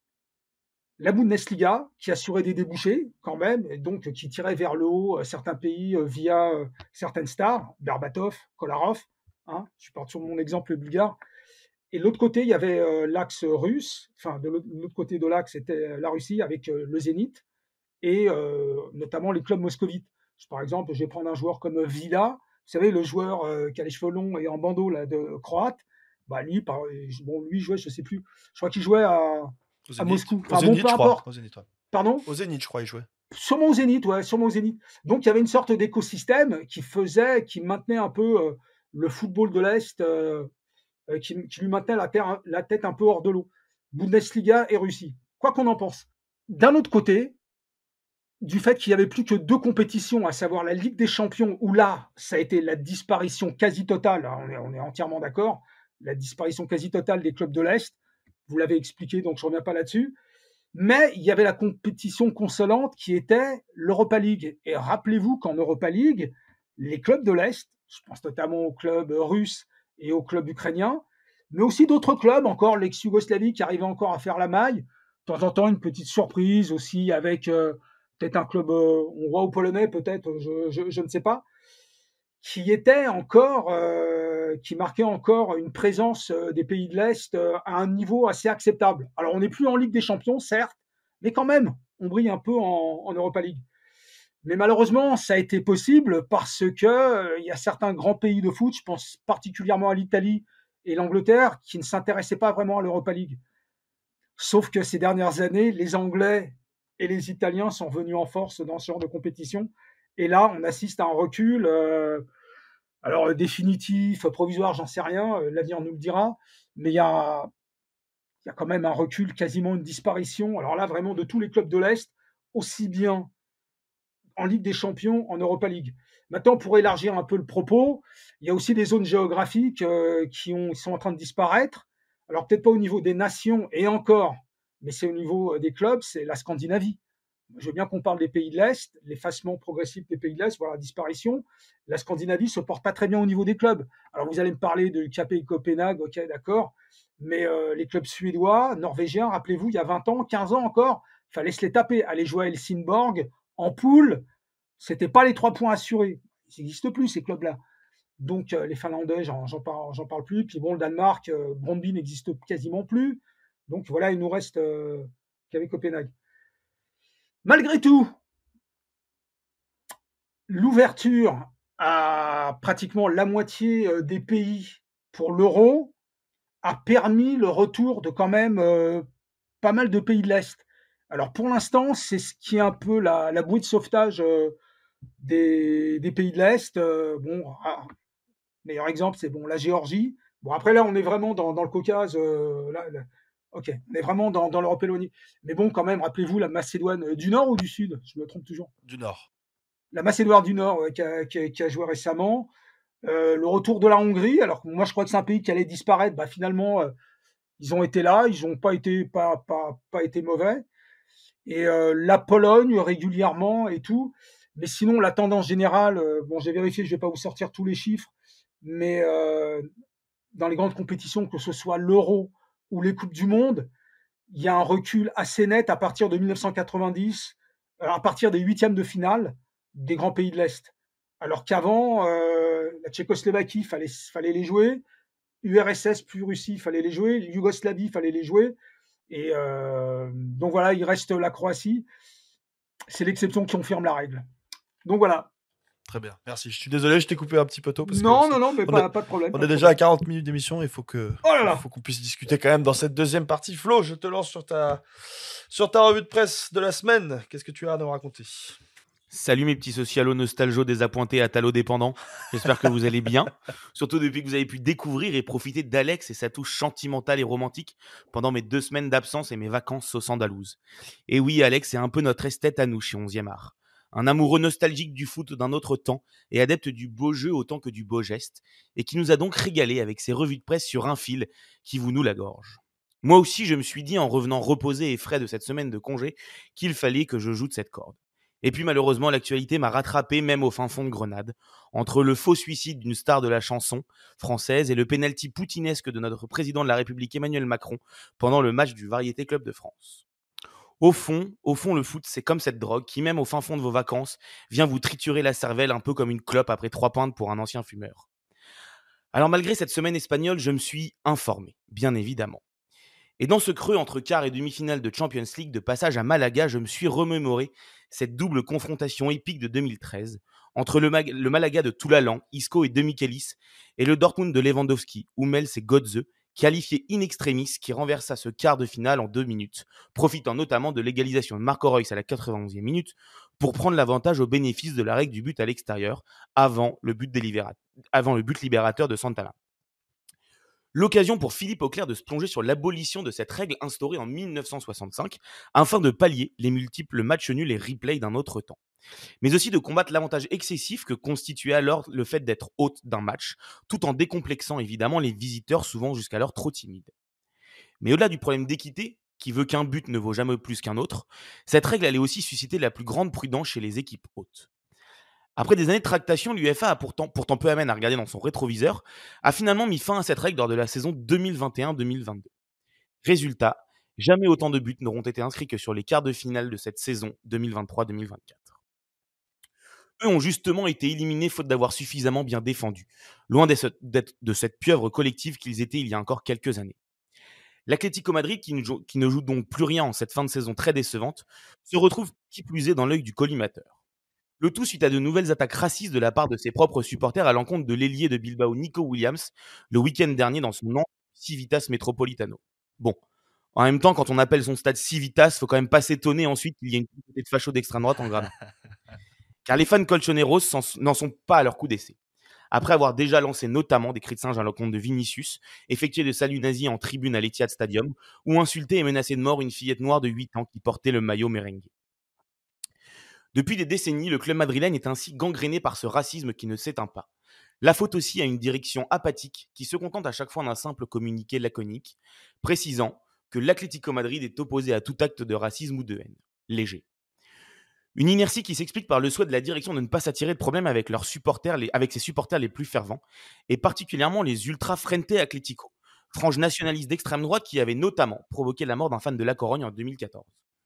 la Bundesliga, qui assurait des débouchés quand même, et donc qui tirait vers le haut euh, certains pays euh, via euh, certaines stars, Berbatov, Kolarov, hein, je parle sur mon exemple bulgare. Et de l'autre côté, il y avait euh, l'axe russe, enfin de l'autre côté de l'axe, c'était la Russie avec euh, le Zénith, et euh, notamment les clubs moscovites. Par exemple, je vais prendre un joueur comme Villa, vous savez, le joueur euh, qui a les cheveux longs et en bandeau là, de croate. Bah, lui, par, bon, lui jouait, je ne sais plus. Je crois qu'il jouait à, à Moscou. Enfin, au Zénith, bon, peu importe. Au Zénith, ouais. Pardon ? Au Zénith, je crois, il jouait. Sûrement au Zénith, ouais, sûrement au Zénith. Donc, il y avait une sorte d'écosystème qui faisait, qui maintenait un peu euh, le football de l'Est, euh, qui, qui lui maintenait la, terre, la tête un peu hors de l'eau. Bundesliga et Russie. Quoi qu'on en pense. D'un autre côté, du fait qu'il n'y avait plus que deux compétitions, à savoir la Ligue des Champions, où là, ça a été la disparition quasi totale, on est, on est entièrement d'accord, la disparition quasi totale des clubs de l'Est, vous l'avez expliqué, donc je ne reviens pas là-dessus, mais il y avait la compétition consolante qui était l'Europa League. Et rappelez-vous qu'en Europa League, les clubs de l'Est, je pense notamment aux clubs russes et aux clubs ukrainiens, mais aussi d'autres clubs, encore l'ex-Yougoslavie qui arrivait encore à faire la maille, de temps en temps une petite surprise aussi avec... Euh, peut-être un club euh, hongrois ou polonais, peut-être, je, je, je ne sais pas, qui était encore, euh, qui marquait encore une présence euh, des pays de l'Est euh, à un niveau assez acceptable. Alors, on n'est plus en Ligue des Champions, certes, mais quand même, on brille un peu en, en Europa League. Mais malheureusement, ça a été possible parce que euh, il y a certains grands pays de foot, je pense particulièrement à l'Italie et l'Angleterre, qui ne s'intéressaient pas vraiment à l'Europa League. Sauf que ces dernières années, les Anglais et les Italiens sont venus en force dans ce genre de compétition. Et là, on assiste à un recul, euh, alors définitif, provisoire, j'en sais rien, euh, l'avenir nous le dira, mais il y a, il y a quand même un recul, quasiment une disparition, alors là, vraiment de tous les clubs de l'Est, aussi bien en Ligue des Champions, en Europa League. Maintenant, pour élargir un peu le propos, il y a aussi des zones géographiques euh, qui ont, sont en train de disparaître. Alors peut-être pas au niveau des nations, et encore, mais c'est au niveau des clubs, c'est la Scandinavie. Je veux bien qu'on parle des pays de l'Est, l'effacement progressif des pays de l'Est, voire la disparition. La Scandinavie ne se porte pas très bien au niveau des clubs. Alors vous allez me parler de K P Copenhague, ok, d'accord, mais euh, les clubs suédois, norvégiens, rappelez-vous, il y a vingt ans, quinze ans encore, il fallait se les taper. Aller jouer à Helsingborg en poule, c'était pas les trois points assurés. Ils n'existent plus, ces clubs-là. Donc euh, les Finlandais, j'en, j'en, parle, j'en parle plus. Puis bon, le Danemark, euh, Brøndby n'existe quasiment plus. Donc voilà, il nous reste euh, K P Copenhague. Malgré tout, l'ouverture à pratiquement la moitié des pays pour l'euro a permis le retour de quand même euh, pas mal de pays de l'Est. Alors pour l'instant, c'est ce qui est un peu la, la bouée de sauvetage euh, des, des pays de l'Est. Euh, bon, ah, meilleur exemple, c'est bon la Géorgie. Bon après là, on est vraiment dans, dans le Caucase. Euh, là, là, ok, on est vraiment dans, dans l'Europe éloignée. Mais bon, quand même, rappelez-vous la Macédoine du Nord ou du Sud ? Je me trompe toujours. Du Nord. La Macédoine du Nord ouais, qui, a, qui, a, qui a joué récemment. Euh, le retour de la Hongrie, alors que moi je crois que c'est un pays qui allait disparaître. Bah, finalement, euh, ils ont été là, ils n'ont pas été, pas, pas, pas été mauvais. Et euh, la Pologne régulièrement et tout. Mais sinon, la tendance générale, euh, bon, j'ai vérifié, je ne vais pas vous sortir tous les chiffres, mais euh, dans les grandes compétitions, que ce soit l'Euro ou les Coupes du Monde, il y a un recul assez net à partir de dix-neuf cent quatre-vingt-dix, à partir des huitièmes de finale des grands pays de l'Est. Alors qu'avant, euh, la Tchécoslovaquie, il fallait, fallait les jouer, U R S S plus Russie, il fallait les jouer, Yougoslavie, il fallait les jouer. Et euh, donc voilà, il reste la Croatie. C'est l'exception qui confirme la règle. Donc voilà. Très bien, merci. Je suis désolé, je t'ai coupé un petit peu tôt. Parce non, que non, non, mais pas, est, pas de problème. On est déjà à quarante minutes d'émission, il faut que, oh là là. faut qu'on puisse discuter quand même dans cette deuxième partie. Flo, je te lance sur ta, sur ta revue de presse de la semaine. Qu'est-ce que tu as à nous raconter ? Salut mes petits socialos nostalgos désappointés atalo-dépendants. J'espère que vous allez bien. Surtout depuis que vous avez pu découvrir et profiter d'Alex et sa touche sentimentale et romantique pendant mes deux semaines d'absence et mes vacances sauce andalouse. Et oui, Alex est un peu notre esthète à nous chez onzième art. un amoureux nostalgique du foot d'un autre temps et adepte du beau jeu autant que du beau geste, et qui nous a donc régalé avec ses revues de presse sur un fil qui vous noue la gorge. Moi aussi, je me suis dit en revenant reposé et frais de cette semaine de congé qu'il fallait que je joue de cette corde. Et puis malheureusement, l'actualité m'a rattrapé même au fin fond de Grenade, entre le faux suicide d'une star de la chanson française et le pénalty poutinesque de notre président de la République Emmanuel Macron pendant le match du Variété Club de France. Au fond, au fond, le foot, c'est comme cette drogue qui, même au fin fond de vos vacances, vient vous triturer la cervelle un peu comme une clope après trois pintes pour un ancien fumeur. Alors malgré cette semaine espagnole, je me suis informé, bien évidemment. Et dans ce creux entre quart et demi-finale de Champions League de passage à Malaga, je me suis remémoré cette double confrontation épique de deux mille treize entre le, Mag- le Malaga de Toulalan, Isco et Demichelis, et le Dortmund de Lewandowski, Hummels et Götze, qualifié in extremis, qui renversa ce quart de finale en deux minutes, profitant notamment de l'égalisation de Marco Reus à la quatre-vingt-onzième minute pour prendre l'avantage au bénéfice de la règle du but à l'extérieur avant le but, délibéra- avant le but libérateur de Santana. L'occasion pour Philippe Auclair de se plonger sur l'abolition de cette règle instaurée en mille neuf cent soixante-cinq afin de pallier les multiples matchs nuls et replays d'un autre temps. Mais aussi de combattre l'avantage excessif que constituait alors le fait d'être hôte d'un match, tout en décomplexant évidemment les visiteurs souvent jusqu'alors trop timides. Mais au-delà du problème d'équité, qui veut qu'un but ne vaut jamais plus qu'un autre, cette règle allait aussi susciter la plus grande prudence chez les équipes hôtes. Après des années de tractation, l'UEFA a pourtant, pourtant peu amène à regarder dans son rétroviseur, a finalement mis fin à cette règle lors de la saison deux mille vingt et un deux mille vingt-deux. Résultat, jamais autant de buts n'auront été inscrits que sur les quarts de finale de cette saison deux mille vingt-trois deux mille vingt-quatre. Eux ont justement été éliminés faute d'avoir suffisamment bien défendu, loin d'être de cette pieuvre collective qu'ils étaient il y a encore quelques années. L'Atlético Madrid, qui ne, joue, qui ne joue donc plus rien en cette fin de saison très décevante, se retrouve qui plus est dans l'œil du collimateur. Le tout suite à de nouvelles attaques racistes de la part de ses propres supporters à l'encontre de l'ailier de Bilbao Nico Williams le week-end dernier dans son nom Civitas Metropolitano. Bon, en même temps, quand on appelle son stade Civitas, faut quand même pas s'étonner ensuite qu'il y ait une communauté de fachos d'extrême droite en gradin. Car les fans colchoneros n'en sont pas à leur coup d'essai. Après avoir déjà lancé notamment des cris de singe à l'encontre de Vinicius, effectué des saluts nazis en tribune à l'Etihad Stadium, ou insulté et menacé de mort une fillette noire de huit ans qui portait le maillot merengue. Depuis des décennies, le club madrilène est ainsi gangréné par ce racisme qui ne s'éteint pas. La faute aussi à une direction apathique qui se contente à chaque fois d'un simple communiqué laconique, précisant que l'Atlético Madrid est opposé à tout acte de racisme ou de haine. Léger. Une inertie qui s'explique par le souhait de la direction de ne pas s'attirer de problèmes avec, leurs supporters, les, avec ses supporters les plus fervents, et particulièrement les ultra frente Atlético, frange nationaliste d'extrême droite qui avait notamment provoqué la mort d'un fan de la Corogne en deux mille quatorze.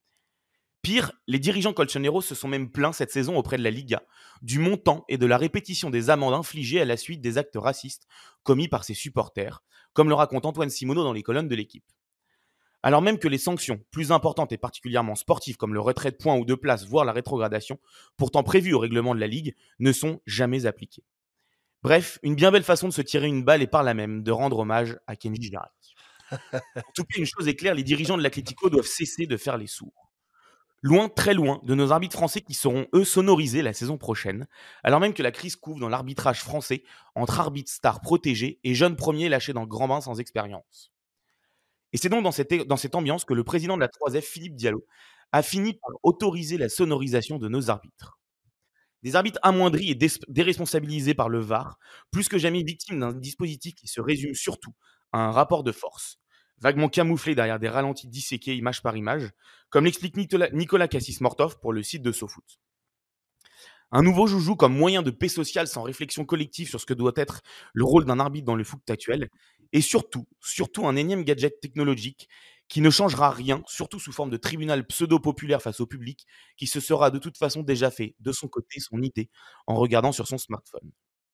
Pire, les dirigeants colchoneros se sont même plaints cette saison auprès de la Liga du montant et de la répétition des amendes infligées à la suite des actes racistes commis par ses supporters, comme le raconte Antoine Simoneau dans les colonnes de l'équipe. Alors même que les sanctions, plus importantes et particulièrement sportives comme le retrait de points ou de places, voire la rétrogradation, pourtant prévues au règlement de la Ligue, ne sont jamais appliquées. Bref, une bien belle façon de se tirer une balle et par là même de rendre hommage à Kenji Girac. En tout cas, une chose est claire, les dirigeants de l'Atlético doivent cesser de faire les sourds. Loin, très loin, de nos arbitres français qui seront, eux, sonorisés la saison prochaine, alors même que la crise couve dans l'arbitrage français entre arbitres stars protégés et jeunes premiers lâchés dans le grand bain sans expérience. Et c'est donc dans cette, dans cette ambiance que le président de la trois F, Philippe Diallo, a fini par autoriser la sonorisation de nos arbitres. Des arbitres amoindris et dé- déresponsabilisés par le V A R, plus que jamais victimes d'un dispositif qui se résume surtout à un rapport de force, vaguement camouflé derrière des ralentis disséqués image par image, comme l'explique Nicolas, Nicolas Cassis-Mortov pour le site de SoFoot. Un nouveau joujou comme moyen de paix sociale sans réflexion collective sur ce que doit être le rôle d'un arbitre dans le foot actuel, et surtout, surtout un énième gadget technologique qui ne changera rien, surtout sous forme de tribunal pseudo-populaire face au public, qui se sera de toute façon déjà fait, de son côté, son idée, en regardant sur son smartphone.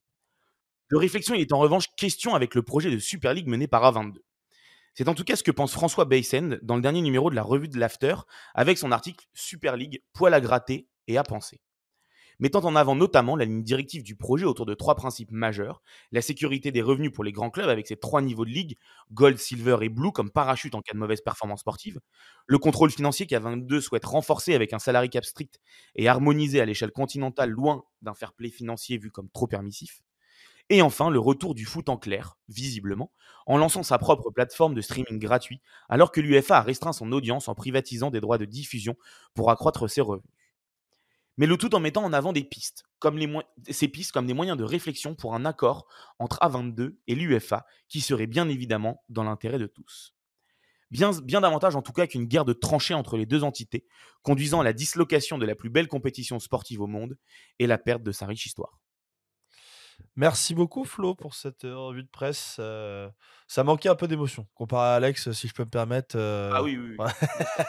De réflexion, il est en revanche question avec le projet de Super League mené par A vingt-deux. C'est en tout cas ce que pense François Baysen dans le dernier numéro de la revue de l'After, avec son article Super League, poil à gratter et à penser. Mettant en avant notamment la ligne directive du projet autour de trois principes majeurs, la sécurité des revenus pour les grands clubs avec ses trois niveaux de ligue, Gold, Silver et Blue comme parachute en cas de mauvaise performance sportive, le contrôle financier qu'A vingt-deux souhaite renforcer avec un salary cap strict et harmonisé à l'échelle continentale loin d'un fair play financier vu comme trop permissif, et enfin le retour du foot en clair, visiblement, en lançant sa propre plateforme de streaming gratuit alors que l'UEFA a restreint son audience en privatisant des droits de diffusion pour accroître ses revenus. mais le tout en mettant en avant des pistes, comme les mo- ces pistes comme des moyens de réflexion pour un accord entre A vingt-deux et l'UEFA, qui serait bien évidemment dans l'intérêt de tous. Bien, bien davantage en tout cas qu'une guerre de tranchées entre les deux entités, conduisant à la dislocation de la plus belle compétition sportive au monde et la perte de sa riche histoire. Merci beaucoup Flo pour cette euh, revue de presse. Euh, ça manquait un peu d'émotion comparé à Alex, si je peux me permettre. euh, Ah oui, oui, oui. ouais.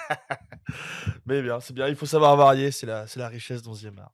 Mais bien, c'est bien, il faut savoir varier, c'est la, c'est la richesse d'onzième art.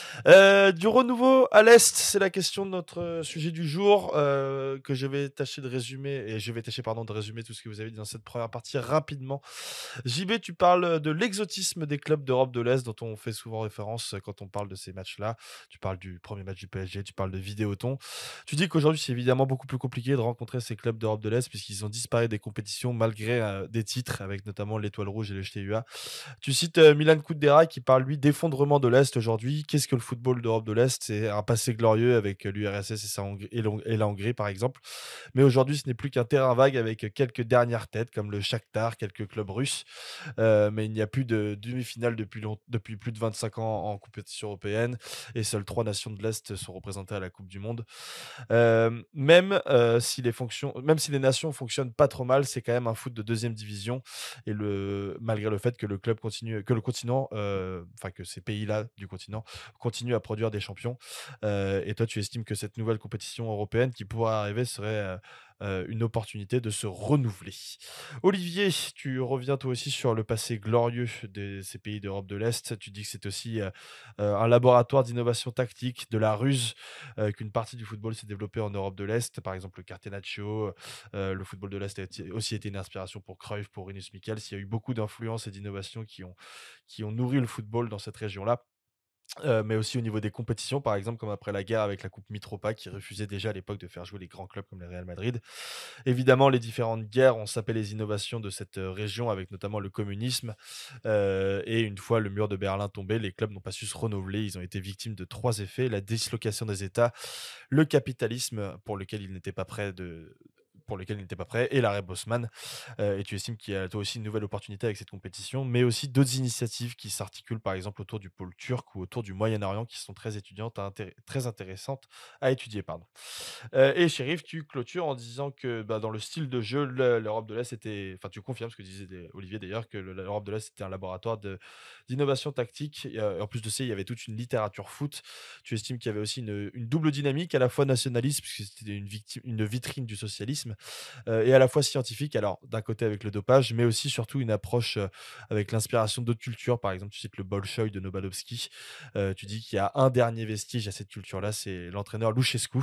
Euh, du renouveau à l'Est, c'est la question de notre euh, sujet du jour, euh, que je vais tâcher de résumer, et je vais tâcher pardon, de résumer tout ce que vous avez dit dans cette première partie rapidement. J B, tu parles de l'exotisme des clubs d'Europe de l'Est dont on fait souvent référence quand on parle de ces matchs-là. Tu parles du premier match du P S G, tu parles de Vidéoton. Tu dis qu'aujourd'hui, c'est évidemment beaucoup plus compliqué de rencontrer ces clubs d'Europe de l'Est puisqu'ils ont disparu des compétitions malgré euh, des titres, avec notamment l'Étoile Rouge et le J T U A. Tu cites euh, Milan Kundera qui parle, lui, d'effondrement de l'Est aujourd'hui. Qu'est-ce que le football d'Europe de l'Est? C'est un passé glorieux avec euh, l'U R S S et, sa Hongrie- et l'Hong- et la Hongrie, par exemple. Mais aujourd'hui, ce n'est plus qu'un terrain vague avec quelques dernières têtes comme le Shakhtar, quelques clubs russes. Euh, mais il n'y a plus de demi-finale depuis, long- depuis plus de vingt-cinq ans en compétition européenne et seules trois nations de l'Est sont représentées à la Coupe du Monde. Euh, même, euh, si les fonctions, même si les nations fonctionnent pas trop mal, c'est quand même un foot de deuxième division et le, malgré le fait que le club continue, que le continent, euh, enfin que ces pays-là du continent continuent à produire des champions. Euh, et toi, tu estimes que cette nouvelle compétition européenne qui pourrait arriver serait euh, euh, une opportunité de se renouveler. Olivier, tu reviens toi aussi sur le passé glorieux de ces pays d'Europe de l'Est. Tu dis que c'est aussi euh, euh, un laboratoire d'innovation tactique, de la ruse, euh, qu'une partie du football s'est développée en Europe de l'Est. Par exemple, le Catenaccio, euh, le football de l'Est a été- aussi été une inspiration pour Cruyff, pour Rinus Michels. Il y a eu beaucoup d'influences et d'innovations qui ont, qui ont nourri le football dans cette région-là. Euh, mais aussi au niveau des compétitions, par exemple, comme après la guerre avec la Coupe Mitropa, qui refusait déjà à l'époque de faire jouer les grands clubs comme le Real Madrid. Évidemment, les différentes guerres ont sapé les innovations de cette euh, région, avec notamment le communisme. Euh, et une fois le mur de Berlin tombé, les clubs n'ont pas su se renouveler. Ils ont été victimes de trois effets: la dislocation des États, le capitalisme pour lequel ils n'étaient pas prêts de pour lequel ils n'étaient pas prêts, et l'arrêt Bosman. Euh, et tu estimes qu'il y a toi aussi une nouvelle opportunité avec cette compétition, mais aussi d'autres initiatives qui s'articulent, par exemple autour du pôle turc ou autour du Moyen-Orient, qui sont très étudiantes, à intér- très intéressantes à étudier. Pardon. Euh, et Shérif, tu clôtures en disant que bah, dans le style de jeu, le- l'Europe de l'Est était. Enfin, tu confirmes ce que disait des- Olivier d'ailleurs, que le- l'Europe de l'Est était un laboratoire de- d'innovation tactique. Et, euh, en plus de ça, il y avait toute une littérature foot. Tu estimes qu'il y avait aussi une, une double dynamique, à la fois nationaliste, puisque c'était une, victime, une vitrine du socialisme, euh, et à la fois scientifique. Alors, d'un côté avec le dopage, mais aussi surtout une approche euh, avec l'inspiration d'autres cultures. Par exemple, tu cites le Bolchoï de Nobalovski. Euh, tu dis qu'il y a un dernier vestige à cette culture-là, c'est l'entraîneur Luchescu.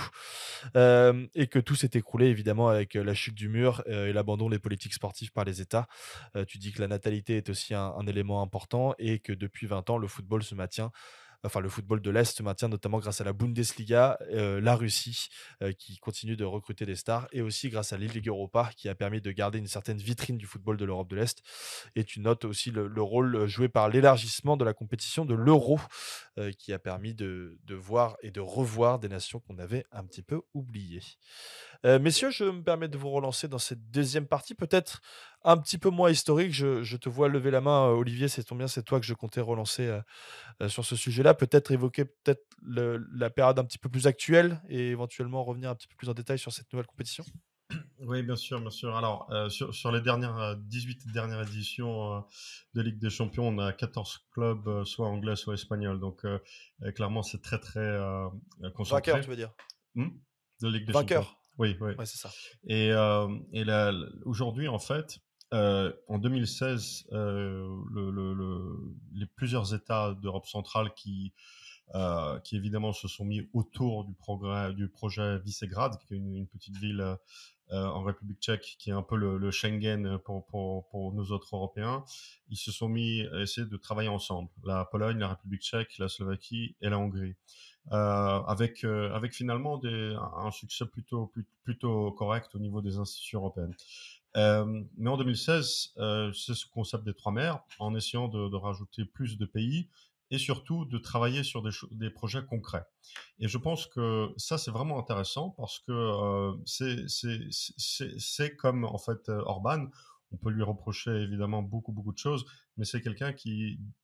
Euh, et que tout s'est écroulé évidemment avec euh, la chute du mur euh, et l'abandon des politiques sportives par les États. Euh, tu dis que la natalité est aussi un, un élément important et que depuis vingt ans, le football se maintient. Enfin, le football de l'Est se maintient notamment grâce à la Bundesliga, euh, la Russie euh, qui continue de recruter des stars, et aussi grâce à l'Ligue Europa qui a permis de garder une certaine vitrine du football de l'Europe de l'Est. Et tu notes aussi le, le rôle joué par l'élargissement de la compétition de l'Euro, euh, qui a permis de, de voir et de revoir des nations qu'on avait un petit peu oubliées. Euh, messieurs, je me permets de vous relancer dans cette deuxième partie, peut-être un petit peu moins historique. Je, je te vois lever la main, euh, Olivier, c'est ton bien, c'est toi que je comptais relancer euh, euh, sur ce sujet-là. Peut-être évoquer peut-être le- la période un petit peu plus actuelle et éventuellement revenir un petit peu plus en détail sur cette nouvelle compétition. Oui, bien sûr, bien sûr. Alors, euh, sur, sur les dernières euh, dix-huit dernières éditions euh, de Ligue des Champions, on a quatorze clubs, euh, soit anglais, soit espagnols. Donc, euh, euh, clairement, c'est très, très euh, Vainqueur, concentré. tu veux dire? Hmm de Ligue des Champions. Vainqueur. Oui, oui. Ouais, c'est ça. Et, euh, et là, aujourd'hui, en fait, euh, en deux mille seize, euh, le, le, le, les plusieurs États d'Europe centrale qui, euh, qui évidemment se sont mis autour du, progrès, du projet Visegrad, qui est une, une petite ville euh, en République tchèque, qui est un peu le, le Schengen pour, pour, pour nous autres Européens, ils se sont mis à essayer de travailler ensemble. La Pologne, la République tchèque, la Slovaquie et la Hongrie. Euh, avec euh, avec finalement des, un succès plutôt plutôt correct au niveau des institutions européennes. Euh, mais en deux mille seize, euh, c'est ce concept des trois mers, en essayant de, de rajouter plus de pays et surtout de travailler sur des, des projets concrets. Et je pense que ça c'est vraiment intéressant parce que euh, c'est c'est c'est c'est comme en fait Orban. On peut lui reprocher évidemment beaucoup beaucoup de choses, mais c'est quelqu'un qui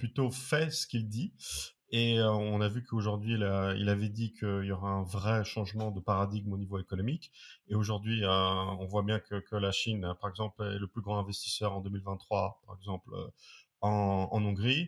plutôt fait ce qu'il dit. Et euh, on a vu qu'aujourd'hui, il, a- il avait dit qu'il y aura un vrai changement de paradigme au niveau économique. Et aujourd'hui, euh, on voit bien que, que la Chine, euh, par exemple, est le plus grand investisseur en deux mille vingt-trois, par exemple, euh, en, en Hongrie.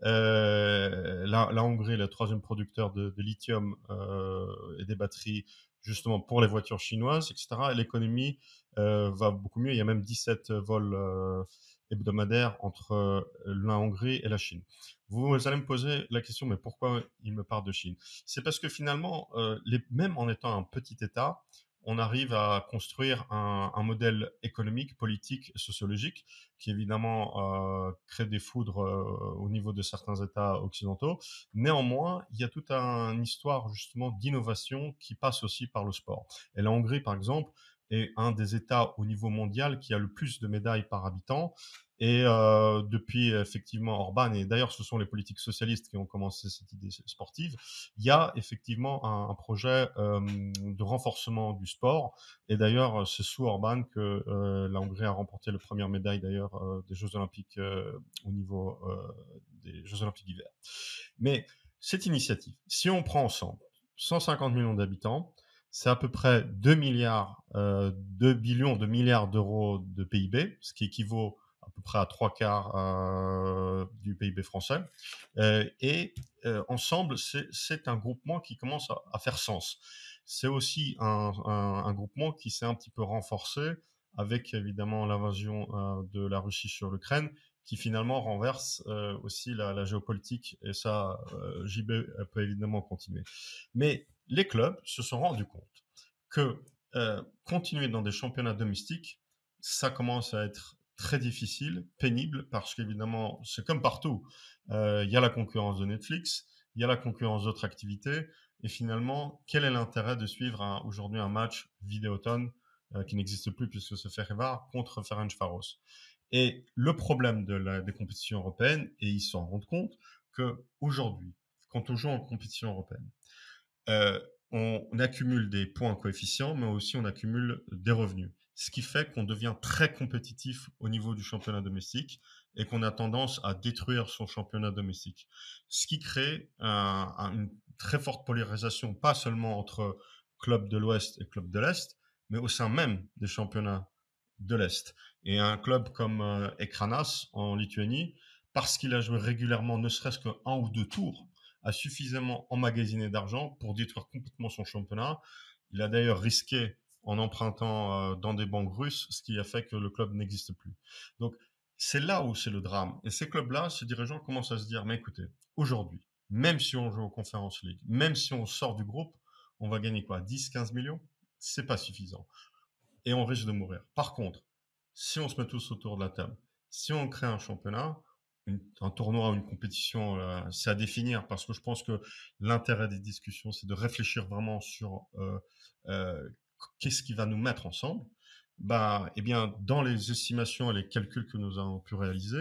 Euh, la, la Hongrie est le troisième producteur de, de lithium euh, et des batteries, justement, pour les voitures chinoises, et cetera. Et l'économie euh, va beaucoup mieux. Il y a même dix-sept vols euh, hebdomadaires entre euh, la Hongrie et la Chine. Vous allez me poser la question, mais pourquoi il me parle de Chine? C'est parce que finalement, euh, les, même en étant un petit État, on arrive à construire un, un modèle économique, politique, sociologique, qui évidemment euh, crée des foudres euh, au niveau de certains États occidentaux. Néanmoins, il y a toute une histoire justement d'innovation qui passe aussi par le sport. Et la Hongrie, par exemple, est un des États au niveau mondial qui a le plus de médailles par habitant. Et euh, depuis effectivement Orban, et d'ailleurs ce sont les politiques socialistes qui ont commencé cette idée sportive, il y a effectivement un, un projet euh, de renforcement du sport. Et d'ailleurs c'est sous Orban que euh, la Hongrie a remporté la première médaille d'ailleurs euh, des Jeux Olympiques euh, au niveau euh, des Jeux Olympiques d'hiver. Mais cette initiative, si on prend ensemble cent cinquante millions d'habitants, c'est à peu près deux milliards, euh, deux billions de milliards d'euros de P I B, ce qui équivaut à peu près à trois quarts euh, du P I B français. Euh, et euh, ensemble, c'est, c'est un groupement qui commence à, à faire sens. C'est aussi un, un, un groupement qui s'est un petit peu renforcé avec évidemment l'invasion euh, de la Russie sur l'Ukraine, qui finalement renverse euh, aussi la, la géopolitique. Et ça, euh, J B peut évidemment continuer. Mais les clubs se sont rendus compte que euh, continuer dans des championnats domestiques, ça commence à être très difficile, pénible, parce qu'évidemment, c'est comme partout. Euh, Il y a la concurrence de Netflix, il y a la concurrence d'autres activités, et finalement, quel est l'intérêt de suivre un, aujourd'hui un match Vidéoton euh, qui n'existe plus puisque c'est Ferencváros contre Ferencváros? Et le problème de la, des compétitions européennes, et ils s'en rendent compte, que aujourd'hui, quand on joue en compétition européenne, euh, on, on accumule des points coefficients, mais aussi on accumule des revenus. Ce qui fait qu'on devient très compétitif au niveau du championnat domestique et qu'on a tendance à détruire son championnat domestique. Ce qui crée un, un, une très forte polarisation, pas seulement entre clubs de l'Ouest et clubs de l'Est, mais au sein même des championnats de l'Est. Et un club comme euh, Ekranas en Lituanie, parce qu'il a joué régulièrement, ne serait-ce qu'un ou deux tours, a suffisamment emmagasiné d'argent pour détruire complètement son championnat. Il a d'ailleurs risqué en empruntant euh, dans des banques russes, ce qui a fait que le club n'existe plus. Donc, c'est là où c'est le drame. Et ces clubs-là, ces dirigeants commencent à se dire, mais écoutez, aujourd'hui, même si on joue aux Conference League, même si on sort du groupe, on va gagner quoi, dix, quinze millions? C'est pas suffisant. Et on risque de mourir. Par contre, si on se met tous autour de la table, si on crée un championnat, une, un tournoi ou une compétition, euh, c'est à définir parce que je pense que l'intérêt des discussions, c'est de réfléchir vraiment sur euh, euh, qu'est-ce qui va nous mettre ensemble. Bah, eh bien, dans les estimations et les calculs que nous avons pu réaliser,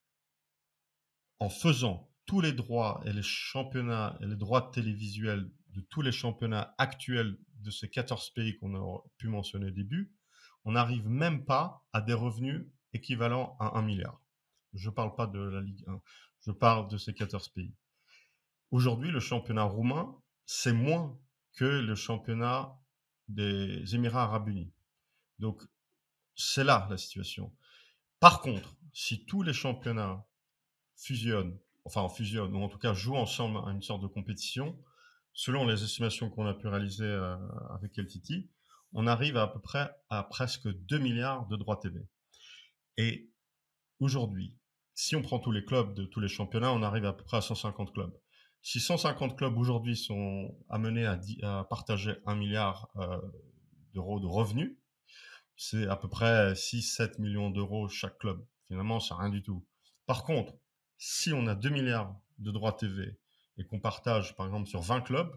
en faisant tous les droits et les championnats et les droits télévisuels de tous les championnats actuels de ces quatorze pays qu'on a pu mentionner au début, on n'arrive même pas à des revenus équivalents à un milliard. Je ne parle pas de la Ligue un, je parle de ces quatorze pays. Aujourd'hui, le championnat roumain, c'est moins que le championnat des Émirats arabes unis. Donc, c'est là la situation. Par contre, si tous les championnats fusionnent, enfin fusionnent, ou en tout cas jouent ensemble à une sorte de compétition, selon les estimations qu'on a pu réaliser euh, avec L T T, on arrive à, à peu près à presque deux milliards de droits T V. Et aujourd'hui, si on prend tous les clubs de tous les championnats, on arrive à peu près à cent cinquante clubs. Si cent cinquante clubs aujourd'hui sont amenés à, à partager un milliard euh, d'euros de revenus, c'est à peu près six sept millions d'euros chaque club. Finalement, c'est rien du tout. Par contre, si on a deux milliards de droits T V et qu'on partage, par exemple, sur vingt clubs,